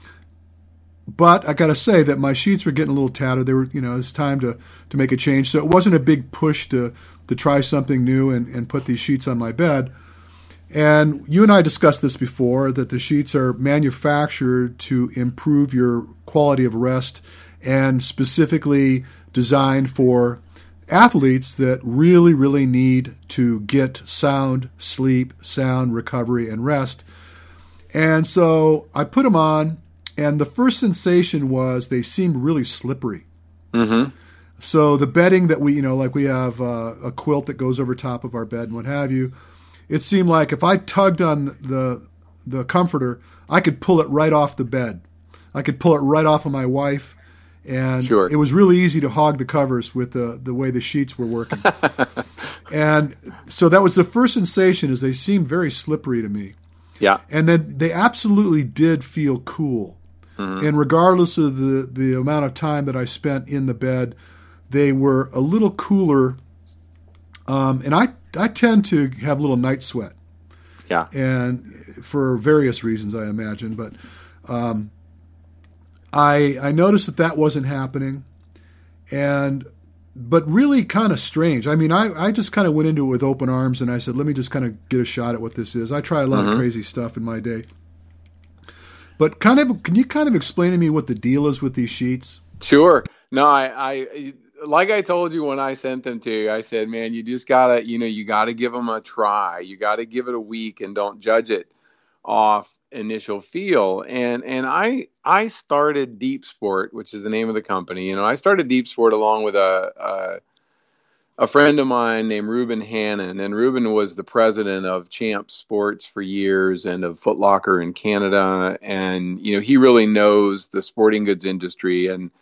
But I got to say that my sheets were getting a little tattered. They were, you know, it's time to, to make a change. So it wasn't a big push to, to try something new and, and put these sheets on my bed. And you and I discussed this before, that the sheets are manufactured to improve your quality of rest and specifically designed for athletes that really, really need to get sound sleep, sound recovery, and rest. And so I put them on. And the first sensation was they seemed really slippery. Mm-hmm. So the bedding that we, you know, like we have uh, a quilt that goes over top of our bed and what have you. It seemed like if I tugged on the the comforter, I could pull it right off the bed. I could pull it right off of my wife, and sure. It was really easy to hog the covers with the the way the sheets were working. And so that was the first sensation, is they seemed very slippery to me. Yeah. And then they absolutely did feel cool. Mm-hmm. And regardless of the, the amount of time that I spent in the bed, they were a little cooler. Um, and I, I tend to have a little night sweat. Yeah. And for various reasons, I imagine. But um, I I noticed that that wasn't happening. And but really kind of strange. I mean, I, I just kind of went into it with open arms, and I said, let me just kind of get a shot at what this is. I try a lot mm-hmm. of crazy stuff in my day. But kind of, can you kind of explain to me what the deal is with these sheets? Sure. No, I, I like I told you when I sent them to you, I said, man, you just gotta, you know, you gotta give them a try. You gotta give it a week and don't judge it off initial feel. And and I I started Deep Sport, which is the name of the company. You know, I started Deep Sport along with a a, a friend of mine named Ruben Hannon, and Ruben was the president of Champ Sports for years and of Foot Locker in Canada. And you know, he really knows the sporting goods industry. And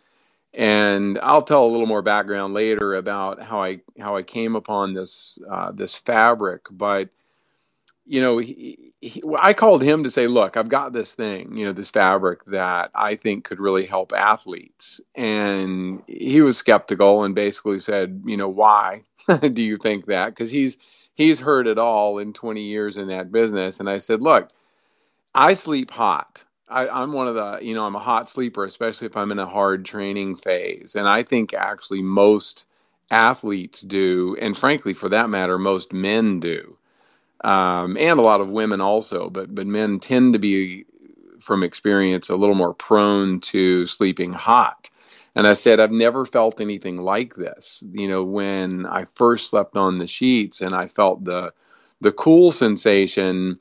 And I'll tell a little more background later about how I how I came upon this uh, this fabric. But you know, he, he, I called him to say, "Look, I've got this thing, you know, this fabric that I think could really help athletes." And he was skeptical and basically said, "You know, why do you think that?" Because he's he's heard it all in twenty years in that business. And I said, "Look, I sleep hot. I, I'm one of the, you know, I'm a hot sleeper, especially if I'm in a hard training phase. And I think actually most athletes do, and frankly, for that matter, most men do, um, and a lot of women also. But but men tend to be, from experience, a little more prone to sleeping hot. And I said, I've never felt anything like this. You know, when I first slept on the sheets and I felt the the cool sensation,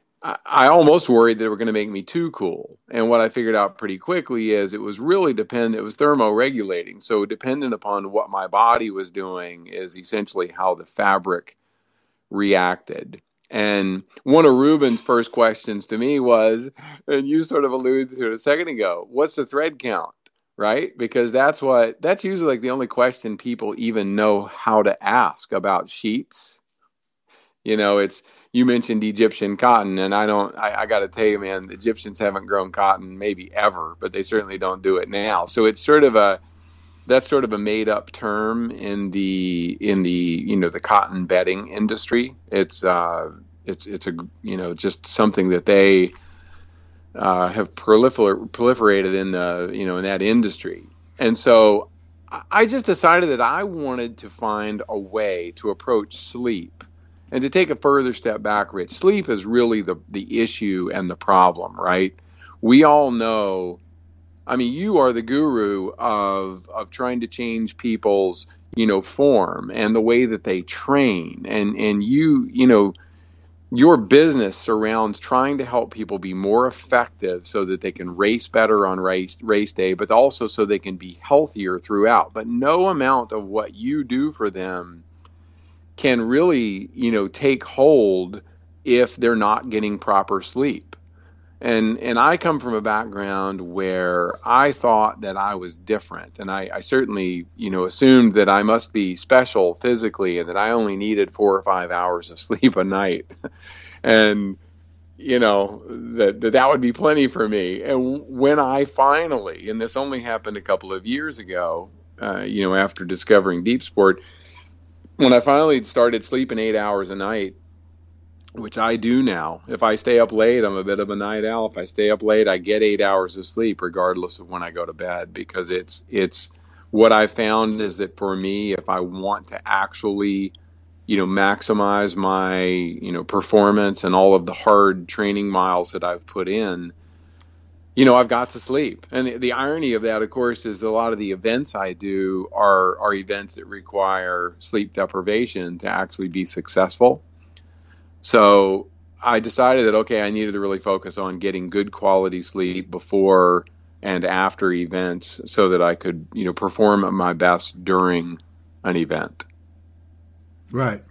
I almost worried that they were going to make me too cool. And what I figured out pretty quickly is it was really dependent, it was thermoregulating. So dependent upon what my body was doing is essentially how the fabric reacted. And one of Ruben's first questions to me was, and you sort of alluded to it a second ago, what's the thread count, right? Because that's what, that's usually like the only question people even know how to ask about sheets. You know, it's, you mentioned Egyptian cotton, and I don't, I, I got to tell you, man, the Egyptians haven't grown cotton maybe ever, but they certainly don't do it now. So it's sort of a, that's sort of a made up term in the, in the, you know, the cotton bedding industry. It's, uh, it's, it's a, you know, just something that they uh, have prolifer- proliferated in the, you know, in that industry. And so I just decided that I wanted to find a way to approach sleep. And to take a further step back, Rich, sleep is really the, the issue and the problem, right? We all know, I mean, you are the guru of of trying to change people's, you know, form and the way that they train. And, and you, you know, your business surrounds trying to help people be more effective so that they can race better on race, race day, but also so they can be healthier throughout. But no amount of what you do for them can really, you know, take hold if they're not getting proper sleep. And and I come from a background where I thought that I was different. And I, I certainly, you know, assumed that I must be special physically and that I only needed four or five hours of sleep a night. And, you know, that, that that would be plenty for me. And when I finally, and this only happened a couple of years ago, uh, you know, after discovering Deep Sport, when I finally started sleeping eight hours a night, which I do now, if I stay up late, I'm a bit of a night owl. If I stay up late, I get eight hours of sleep regardless of when I go to bed, because it's it's what I found is that for me, if I want to actually, you know, maximize my, you know, performance and all of the hard training miles that I've put in, you know, I've got to sleep. And the, the irony of that, of course, is that a lot of the events I do are, are events that require sleep deprivation to actually be successful. So I decided that, okay, I needed to really focus on getting good quality sleep before and after events so that I could, you know, perform at my best during an event. Right.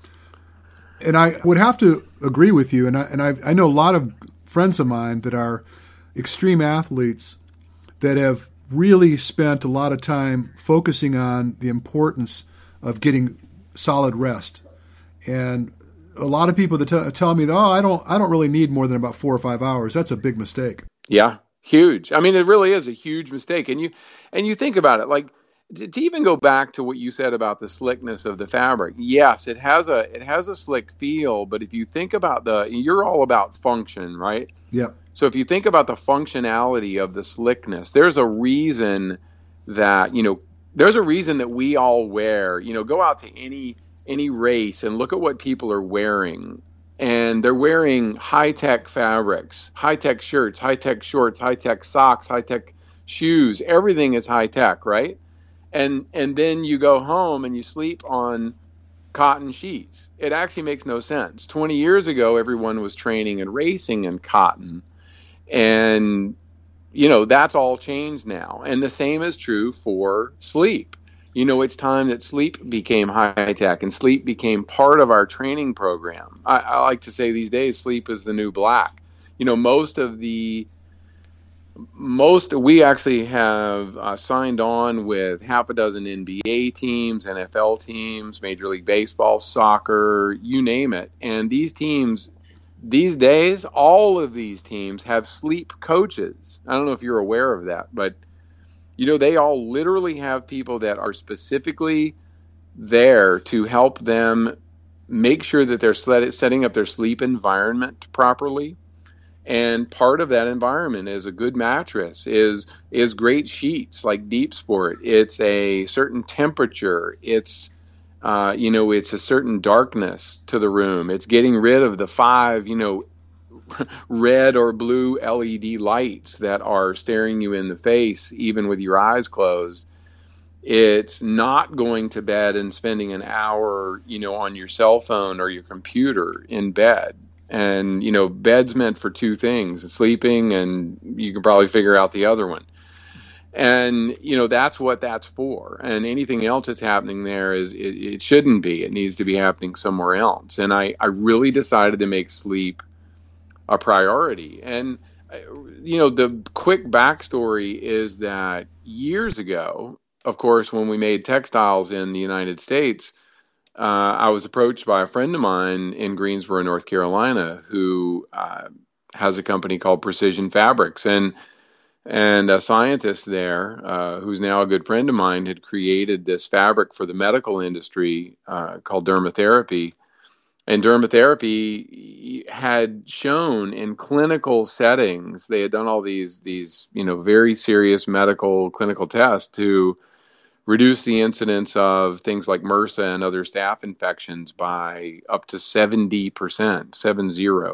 And I would have to agree with you. And I, and I, I know a lot of friends of mine that are extreme athletes that have really spent a lot of time focusing on the importance of getting solid rest. And a lot of people that t- tell me, oh, I don't, I don't really need more than about four or five hours. That's a big mistake. Yeah, huge. I mean, it really is a huge mistake. And you, and you think about it, like to, to even go back to what you said about the slickness of the fabric. Yes, it has a, it has a slick feel, but if you think about the, you're all about function, right? Yep. So if you think about the functionality of the slickness, there's a reason that, you know, there's a reason that we all wear, you know, go out to any any race and look at what people are wearing. And they're wearing high-tech fabrics, high-tech shirts, high-tech shorts, high-tech socks, high-tech shoes. Everything is high-tech, right? And and then you go home and you sleep on cotton sheets. It actually makes no sense. twenty years ago, everyone was training and racing in cotton. And, you know, that's all changed now. And the same is true for sleep. You know, it's time that sleep became high tech and sleep became part of our training program. I, I like to say these days, sleep is the new black. You know, most of the, most, we actually have uh, signed on with half a dozen N B A teams, N F L teams, Major League Baseball, soccer, you name it. And these teams, these days, all of these teams have sleep coaches. I don't know if you're aware of that, but, you know, they all literally have people that are specifically there to help them make sure that they're setting up their sleep environment properly. And part of that environment is a good mattress, is is great sheets like Deep Sport. It's a certain temperature. It's Uh, you know, it's a certain darkness to the room. It's getting rid of the five, you know, red or blue L E D lights that are staring you in the face, even with your eyes closed. It's not going to bed and spending an hour, you know, on your cell phone or your computer in bed. And, you know, bed's meant for two things, sleeping, and you can probably figure out the other one. And, you know, that's what that's for. And anything else that's happening there is, it, it shouldn't be. It needs to be happening somewhere else. And I, I really decided to make sleep a priority. And, you know, the quick backstory is that years ago, of course, when we made textiles in the United States, uh, I was approached by a friend of mine in Greensboro, North Carolina, who uh, has a company called Precision Fabrics. And And a scientist there, uh, who's now a good friend of mine, had created this fabric for the medical industry uh, called dermatherapy. And dermatherapy had shown in clinical settings, they had done all these, these, you know, very serious medical clinical tests to reduce the incidence of things like MRSA and other staph infections by up to seventy percent, seven zero.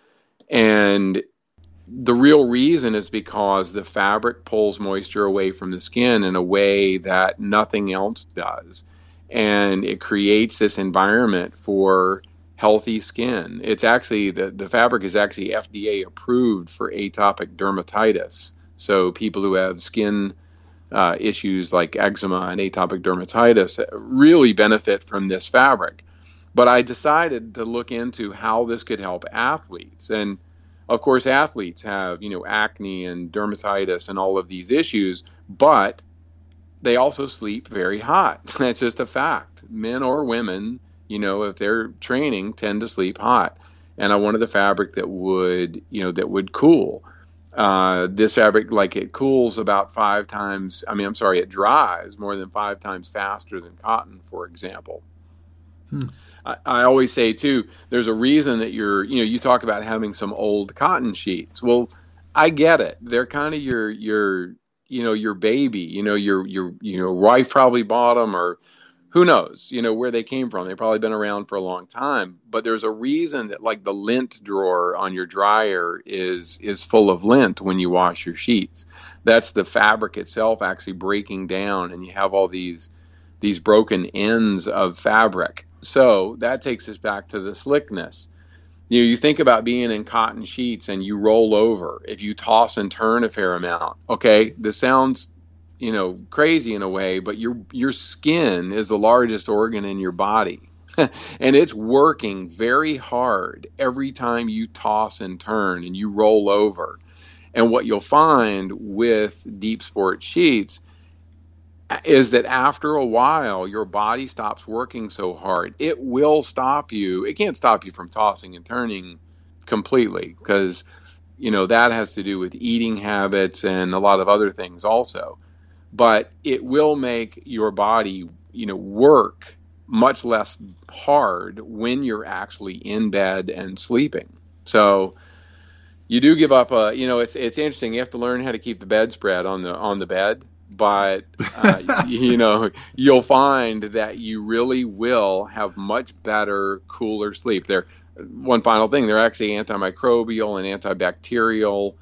And the real reason is because the fabric pulls moisture away from the skin in a way that nothing else does. And it creates this environment for healthy skin. It's actually, the, the fabric is actually F D A approved for atopic dermatitis. So people who have skin uh, issues like eczema and atopic dermatitis really benefit from this fabric. But I decided to look into how this could help athletes. And of course, athletes have, you know, acne and dermatitis and all of these issues, but they also sleep very hot. That's just a fact. Men or women, you know, if they're training, tend to sleep hot. And I wanted a fabric that would, you know, that would cool. Uh, this fabric, like, it cools about five times, I mean, I'm sorry, it dries more than five times faster than cotton, for example. Hmm. I, I always say, too, there's a reason that you're, you know, you talk about having some old cotton sheets. Well, I get it. They're kind of your, your, you know, your baby, you know, your, your, you know, wife probably bought them, or who knows, you know, where they came from. They've probably been around for a long time, but there's a reason that, like, the lint drawer on your dryer is, is full of lint when you wash your sheets. That's the fabric itself actually breaking down, and you have all these, these broken ends of fabric. So that takes us back to the slickness. you know, you think about being in cotton sheets and you roll over. If you toss and turn a fair amount, okay, this sounds, you know, crazy in a way, but your your skin is the largest organ in your body. And it's working very hard every time you toss and turn and you roll over. And what you'll find with deep sport sheets is that after a while, your body stops working so hard. It will stop you. It can't stop you from tossing and turning completely, because, you know, that has to do with eating habits and a lot of other things also. But it will make your body, you know, work much less hard when you're actually in bed and sleeping. So you do give up a, you know, it's it's interesting. You have to learn how to keep the bedspread on the on the bed, but uh, you know, you'll find that you really will have much better, cooler sleep. There, one final thing, they're actually antimicrobial and antibacterial.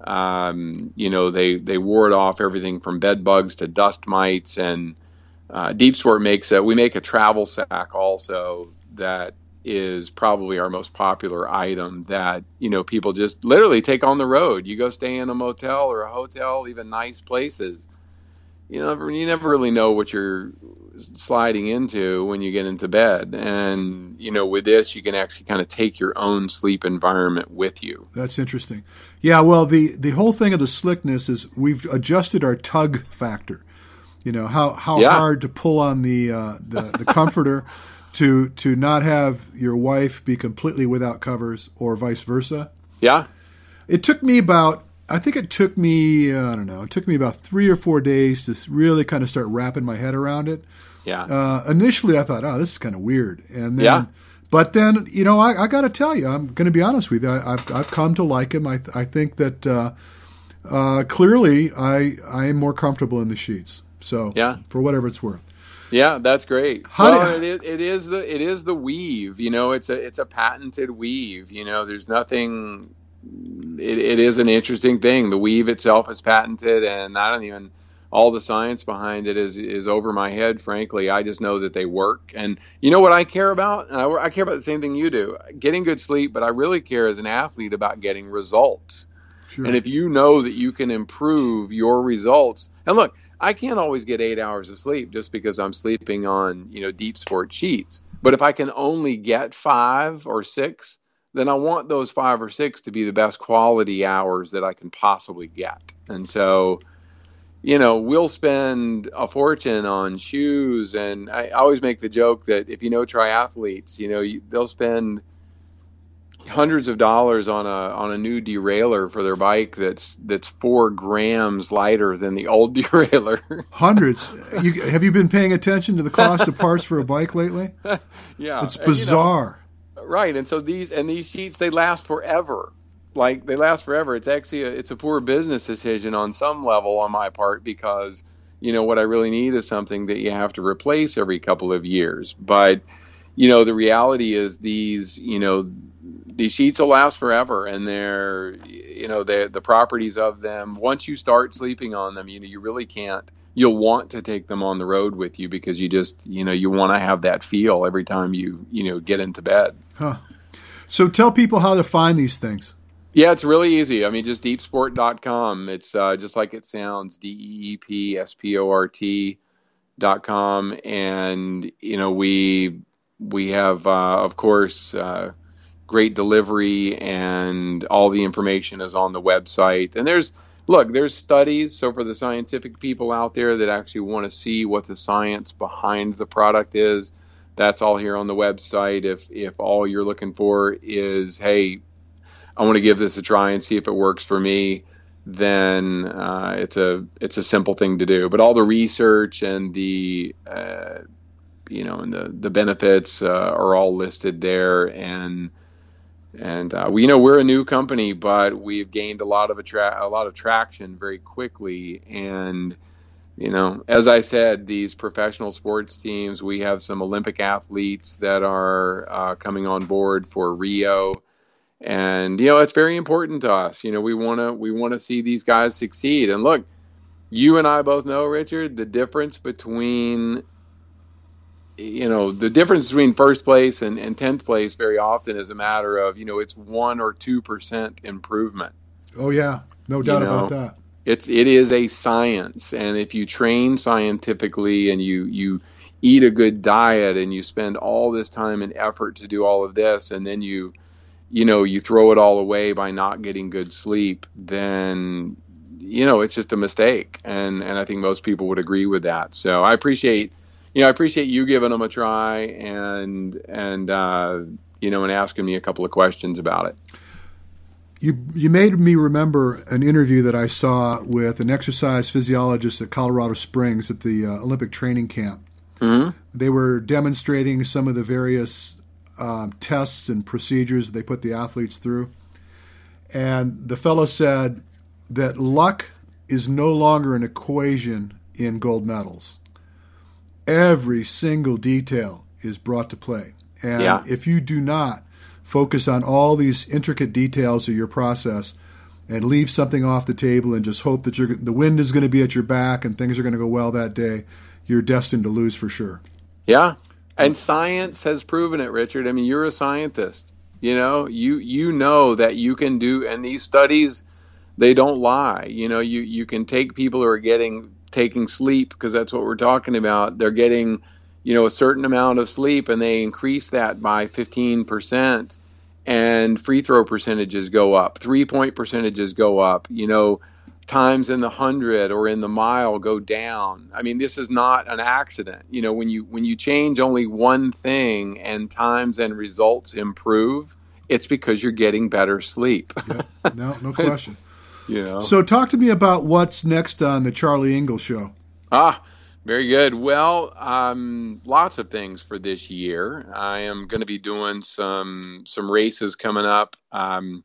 Um, you know, they they ward off everything from bed bugs to dust mites. And Uh, Deep Sport makes a, we make a travel sack also that is probably our most popular item that, you know, people just literally take on the road. You go stay in a motel or a hotel, even nice places. You never, you never really know what you're sliding into when you get into bed. And, you know, with this, you can actually kind of take your own sleep environment with you. That's interesting. Yeah, well, the, the whole thing of the slickness is we've adjusted our tug factor. You know, how, how yeah. hard to pull on the uh, the, the comforter to to not have your wife be completely without covers, or vice versa. Yeah. It took me about, I think it took me, uh, I don't know, it took me about three or four days to really kind of start wrapping my head around it. Yeah. Uh, initially, I thought, oh, this is kind of weird. And then, yeah. But then, you know, I, I got to tell you, I'm going to be honest with you. I, I've I've come to like him. I I think that uh, uh, clearly I I am more comfortable in the sheets. So yeah. for whatever it's worth. Yeah, that's great. How well, do, it, is, it is the it is the weave. You know, it's a it's a patented weave. You know, there's nothing. It, it is an interesting thing. The weave itself is patented, and I don't even all the science behind it is is over my head. Frankly, I just know that they work. And you know what I care about? And I, I care about the same thing you do: getting good sleep. But I really care as an athlete about getting results. Sure. And if you know that you can improve your results, and look, I can't always get eight hours of sleep just because I'm sleeping on, you know, Deep Sport sheets. But if I can only get five or six, then I want those five or six to be the best quality hours that I can possibly get. And so, you know, we'll spend a fortune on shoes. And I always make the joke that if you know triathletes, you know, you, they'll spend hundreds of dollars on a on a new derailleur for their bike that's that's four grams lighter than the old derailleur. Hundreds. You, have you been paying attention to the cost of parts for a bike lately? Yeah, it's bizarre. And, you know, right, and so these and these sheets, they last forever. Like they last forever. It's actually a, it's a poor business decision on some level on my part, because you know what I really need is something that you have to replace every couple of years. But you know the reality is these you know. These sheets will last forever, and they're, you know, the the properties of them. Once you start sleeping on them, you know, you really can't. You'll want to take them on the road with you because you just, you know, you want to have that feel every time you, you know, get into bed. Huh. So tell people how to find these things. Yeah, it's really easy. I mean, just deep sport dot com. It's uh, just like it sounds, D E E P S P O R T dot com, and you know, we we have, uh, of course. Uh, great delivery, and all the information is on the website. And there's, look, there's studies. So for the scientific people out there that actually want to see what the science behind the product is, that's all here on the website. If, if all you're looking for is, hey, I want to give this a try and see if it works for me, then uh, it's a, it's a simple thing to do. But all the research and the, uh, you know, and the, the benefits uh, are all listed there. And, And uh, we, you know, we're a new company, but we've gained a lot of attra- a lot of traction very quickly. And you know, as I said, these professional sports teams, we have some Olympic athletes that are uh, coming on board for Rio, and you know, it's very important to us. You know, we want to we want to see these guys succeed. And look, you and I both know, Richard, the difference between you know, the difference between first place and, and tenth place very often is a matter of, you know, it's one or two percent improvement. Oh yeah, no doubt you know? about that. It's it is a science, and if you train scientifically and you you eat a good diet and you spend all this time and effort to do all of this, and then you you know you throw it all away by not getting good sleep, then you know it's just a mistake. And and I think most people would agree with that. So I appreciate you know I appreciate you giving them a try and and uh, you know and asking me a couple of questions about it. You you made me remember an interview that I saw with an exercise physiologist at Colorado Springs at the uh, Olympic training camp. Mm-hmm. They were demonstrating some of the various um, tests and procedures they put the athletes through. And the fellow said that luck is no longer an equation in gold medals. Every single detail is brought to play. And yeah. if you do not focus on all these intricate details of your process and leave something off the table and just hope that you're, the wind is going to be at your back and things are going to go well that day, you're destined to lose for sure. Yeah. And science has proven it, Richard. I mean, you're a scientist. You know, you you know that you can do, and these studies, they don't lie. You know, you, you can take people who are getting taking sleep, because that's what we're talking about. They're getting you know, a certain amount of sleep, and they increase that by fifteen percent, and free throw percentages go up, three-point percentages go up, you know, times in the hundred or in the mile go down. I mean, this is not an accident. You know, when you when you change only one thing and times and results improve, it's because you're getting better sleep. Yep. No, no question. You know. So talk to me about what's next on the Charlie Engle Show. Ah, very good. Well, um, lots of things for this year. I am going to be doing some some races coming up. Um,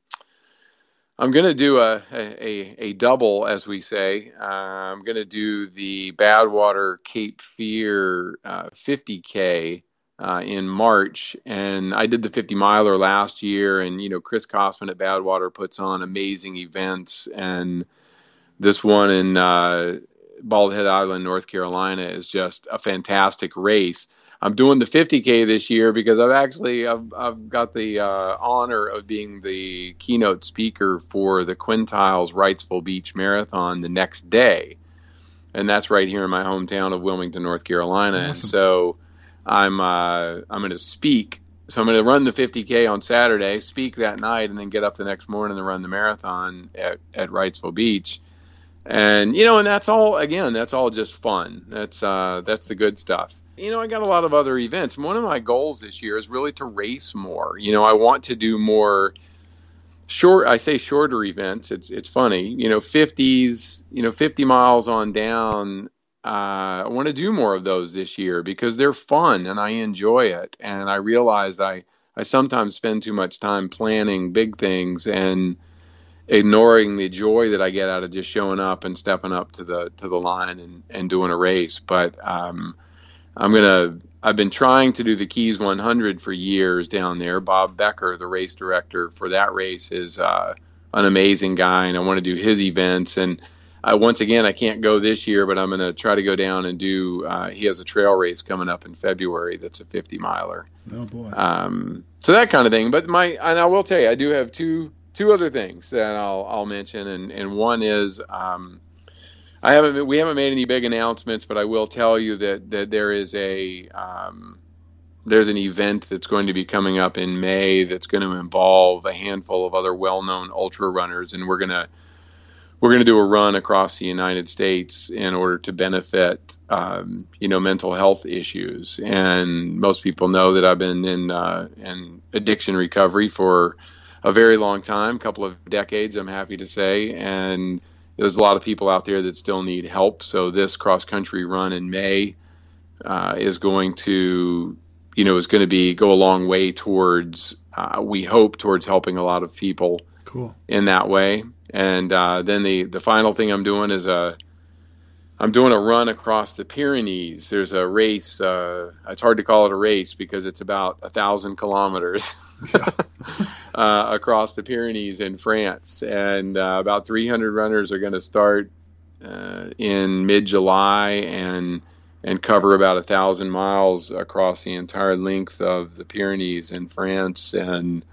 I'm going to do a, a a double, as we say. Uh, I'm going to do the Badwater Cape Fear uh, fifty K uh, in March, and I did the fifty miler last year. And you know, Chris Kosman at Badwater puts on amazing events, and this one in uh, Bald Head Island, North Carolina, is just a fantastic race. I'm doing the fifty K this year because I've actually I've, I've got the uh, honor of being the keynote speaker for the Quintiles Wrightsville Beach Marathon the next day, and that's right here in my hometown of Wilmington, North Carolina. Awesome. And so I'm uh, I'm going to speak. So I'm going to run the fifty K on Saturday, speak that night, and then get up the next morning and run the marathon at at Wrightsville Beach. And, you know, and that's all, again, that's all just fun. That's uh, that's the good stuff. You know, I got a lot of other events. One of my goals this year is really to race more. You know, I want to do more short, I say shorter events. It's it's funny, you know, fifties, you know, fifty miles on down. Uh, I want to do more of those this year because they're fun and I enjoy it. And I realized I, I sometimes spend too much time planning big things and ignoring the joy that I get out of just showing up and stepping up to the to the line and, and doing a race. But um, I'm gonna I've been trying to do the Keys one hundred for years down there. Bob Becker, the race director for that race, is uh, an amazing guy, and I want to do his events. And uh, once again, I can't go this year, but I'm gonna try to go down and do. Uh, he has a trail race coming up in February that's a fifty miler. Oh boy! Um, so that kind of thing. But my and I will tell you, I do have two. Two other things that I'll I'll mention, and, and one is um, I haven't we haven't made any big announcements, but I will tell you that, that there is a um, there's an event that's going to be coming up in May that's going to involve a handful of other well-known ultra runners, and we're gonna we're gonna do a run across the United States in order to benefit um, you know mental health issues. And most people know that I've been in uh, in addiction recovery for a very long time, couple of decades, I'm happy to say, and there's a lot of people out there that still need help. So this cross-country run in May uh, is going to, you know, is going to be go a long way towards, uh, we hope, towards helping a lot of people. Cool. In that way. And uh, then the the final thing I'm doing is a I'm doing a run across the Pyrenees. There's a race. Uh, it's hard to call it a race because it's about a thousand kilometers. Yeah. uh, across the Pyrenees in France, and uh, about three hundred runners are going to start uh, in mid-July and and cover about a thousand miles across the entire length of the Pyrenees in France. And,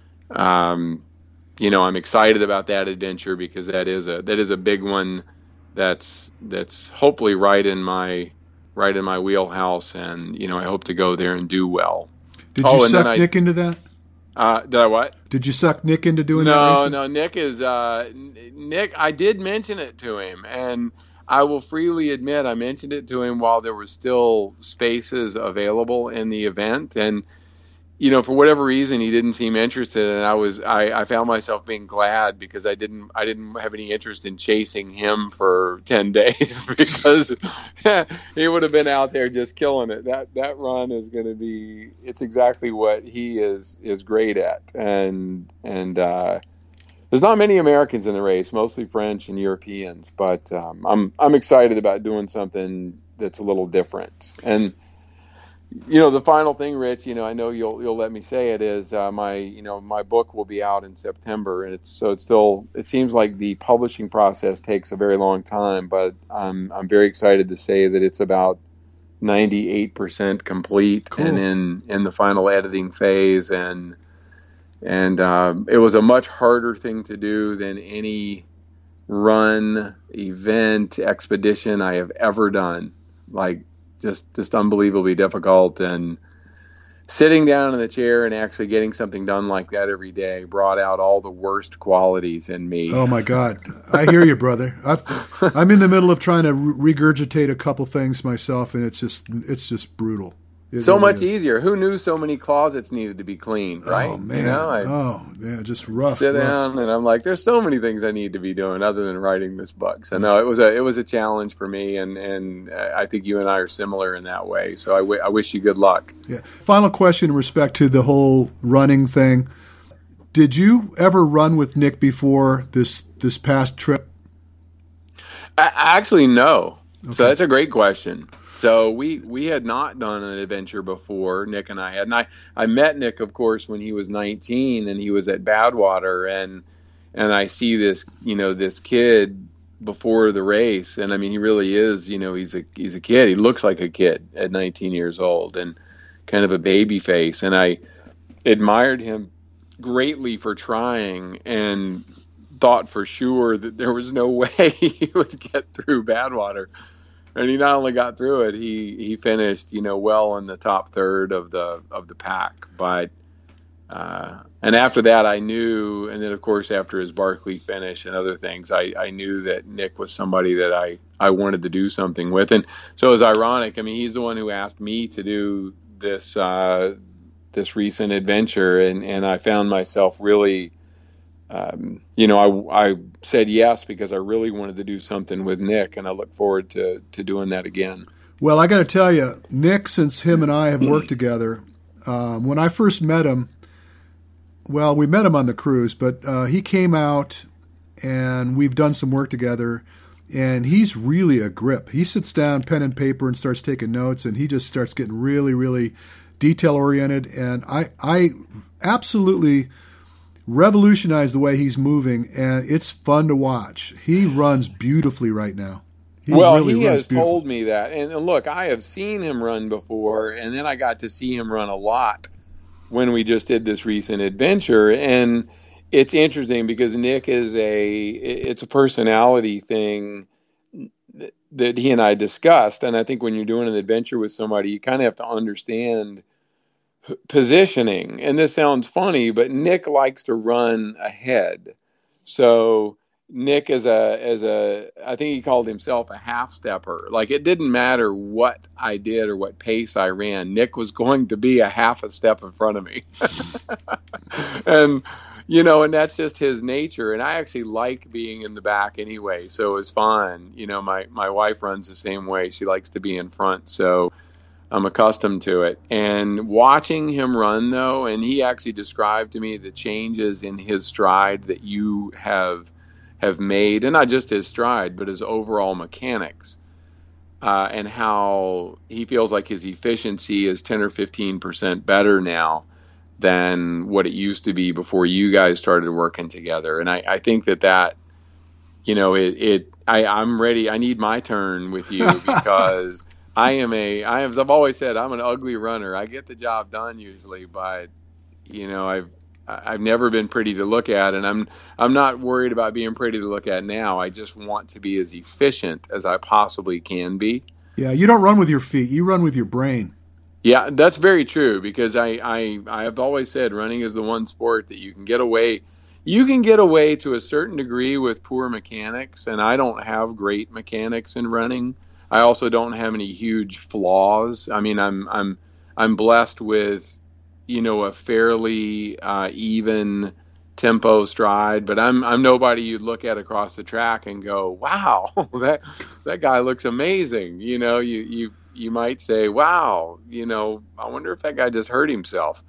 um, you know, I'm excited about that adventure because that is a, that is a big one. That's, that's hopefully right in my, right in my wheelhouse. And, you know, I hope to go there and do well. Did you oh, suck I, Nick into that? Uh, did I what? Did you suck Nick into doing no, that? No, no. Nick is, uh, Nick, I did mention it to him, and I will freely admit I mentioned it to him while there were still spaces available in the event. And, you know, for whatever reason, he didn't seem interested. And I was, I, I found myself being glad because I didn't, I didn't have any interest in chasing him for ten days because he would have been out there just killing it. That, that run is going to be, it's exactly what he is, is great at. And, and, uh, there's not many Americans in the race, mostly French and Europeans, but um, I'm I'm excited about doing something that's a little different. And you know, the final thing, Rich, you know, I know you'll you'll let me say it is uh, my you know my book will be out in September, and it's so it's still it seems like the publishing process takes a very long time, but I'm I'm very excited to say that it's about ninety-eight percent complete. Cool. And in in the final editing phase. And And um, it was a much harder thing to do than any run, event, expedition I have ever done. Like, just just unbelievably difficult. And sitting down in the chair and actually getting something done like that every day brought out all the worst qualities in me. Oh, my God. I hear you, brother. I've, I'm in the middle of trying to regurgitate a couple things myself, and it's just it's just brutal. It so really much is. easier. Who knew so many closets needed to be cleaned, right? Oh, man. You know, I oh, yeah, just rough. Sit rough. down, and I'm like, there's so many things I need to be doing other than writing this book. So, no, it was a it was a challenge for me, and, and I think you and I are similar in that way. So I, w- I wish you good luck. Yeah. Final question in respect to the whole running thing. Did you ever run with Nick before this, this past trip? I, actually, no. Okay. So that's a great question. So we, we had not done an adventure before, Nick and I had. And I, I met Nick, of course, when he was nineteen, and he was at Badwater. And and I see this, you know, this kid before the race. And, I mean, he really is, you know, he's a he's a kid. He looks like a kid at nineteen years old and kind of a baby face. And I admired him greatly for trying and thought for sure that there was no way he would get through Badwater. And he not only got through it, he, he finished, you know, well in the top third of the of the pack. But uh, and after that, I knew, and then of course after his Barkley finish and other things, I, I knew that Nick was somebody that I, I wanted to do something with. And so it was ironic. I mean, he's the one who asked me to do this uh, this recent adventure, and, and I found myself really. Um, you know, I, I said yes because I really wanted to do something with Nick, and I look forward to, to doing that again. Well, I got to tell you, Nick, since him and I have worked together, um, when I first met him, well, we met him on the cruise, but uh, he came out and we've done some work together, and he's really a grip. He sits down, pen and paper, and starts taking notes, and he just starts getting really, really detail-oriented, and I, I absolutely revolutionized the way he's moving, and it's fun to watch. He runs beautifully right now. He well, really he runs has told me that. And look, I have seen him run before, and then I got to see him run a lot when we just did this recent adventure. And it's interesting because Nick is a, it's a personality thing that he and I discussed. And I think when you're doing an adventure with somebody, you kind of have to understand positioning. And this sounds funny, but Nick likes to run ahead. So Nick is a as a I think he called himself a half stepper. Like, it didn't matter what I did or what pace I ran, Nick was going to be a half a step in front of me. And you know, and that's just his nature. And I actually like being in the back anyway, so it was fun. You know, my my wife runs the same way. She likes to be in front, so I'm accustomed to it. And watching him run, though, and he actually described to me the changes in his stride that you have have made, and not just his stride, but his overall mechanics, uh, and how he feels like his efficiency is ten or fifteen percent better now than what it used to be before you guys started working together. And I, I think that that, you know, it, it I, I'm ready. I need my turn with you because I am a, I am, as I've always said, I'm an ugly runner. I get the job done usually, but, you know, I've, I've never been pretty to look at, and I'm, I'm not worried about being pretty to look at now. I just want to be as efficient as I possibly can be. Yeah, you don't run with your feet. You run with your brain. Yeah, that's very true, because I, I, I have always said running is the one sport that you can get away. You can get away to a certain degree with poor mechanics, and I don't have great mechanics in running. I also don't have any huge flaws. I mean, I'm, I'm, I'm blessed with, you know, a fairly uh, even tempo stride, but I'm, I'm nobody you'd look at across the track and go, wow, that, that guy looks amazing. You know, you, you, you might say, wow, you know, I wonder if that guy just hurt himself.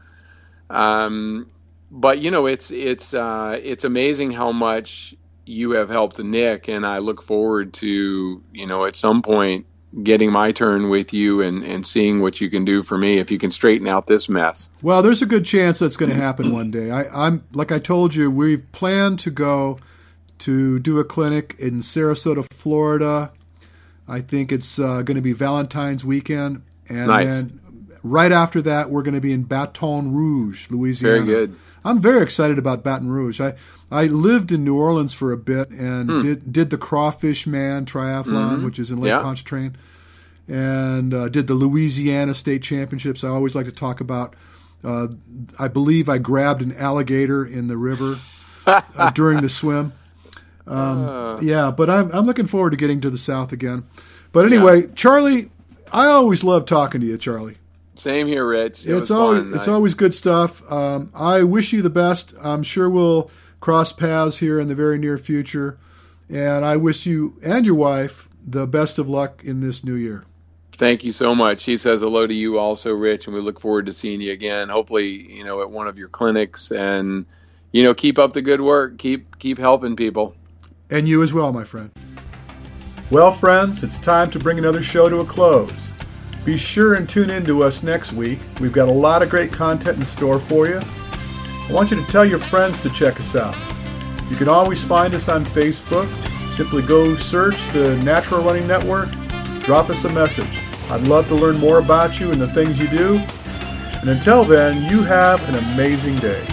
Um, but you know, it's, it's, uh, it's amazing how much you have helped Nick, and I look forward to, you know, at some point getting my turn with you and, and seeing what you can do for me if you can straighten out this mess. Well, there's a good chance that's going to happen one day. I, I'm like I told you, we've planned to go to do a clinic in Sarasota, Florida. I think it's uh, going to be Valentine's weekend, and nice. Then right after that, we're going to be in Baton Rouge, Louisiana. Very good. I'm very excited about Baton Rouge. I, I lived in New Orleans for a bit and hmm. did did the Crawfish Man Triathlon, mm-hmm. which is in Lake yeah. Pontchartrain, and uh, did the Louisiana State Championships. I always like to talk about. Uh, I believe I grabbed an alligator in the river uh, during the swim. Um, uh. Yeah, but I'm I'm looking forward to getting to the South again. But anyway, yeah. Charlie, I always love talking to you, Charlie. Same here, Rich. It it's always fun. It's I... always good stuff. Um, I wish you the best. I'm sure we'll cross paths here in the very near future, and I wish you and your wife the best of luck in this new year. Thank you so much. She says hello to you also, Rich, and we look forward to seeing you again. Hopefully, you know, at one of your clinics, and you know, keep up the good work. Keep keep helping people. And you as well, my friend. Well, friends, it's time to bring another show to a close. Be sure and tune in to us next week. We've got a lot of great content in store for you. I want you to tell your friends to check us out. You can always find us on Facebook. Simply go search the Natural Running Network. Drop us a message. I'd love to learn more about you and the things you do. And until then, you have an amazing day.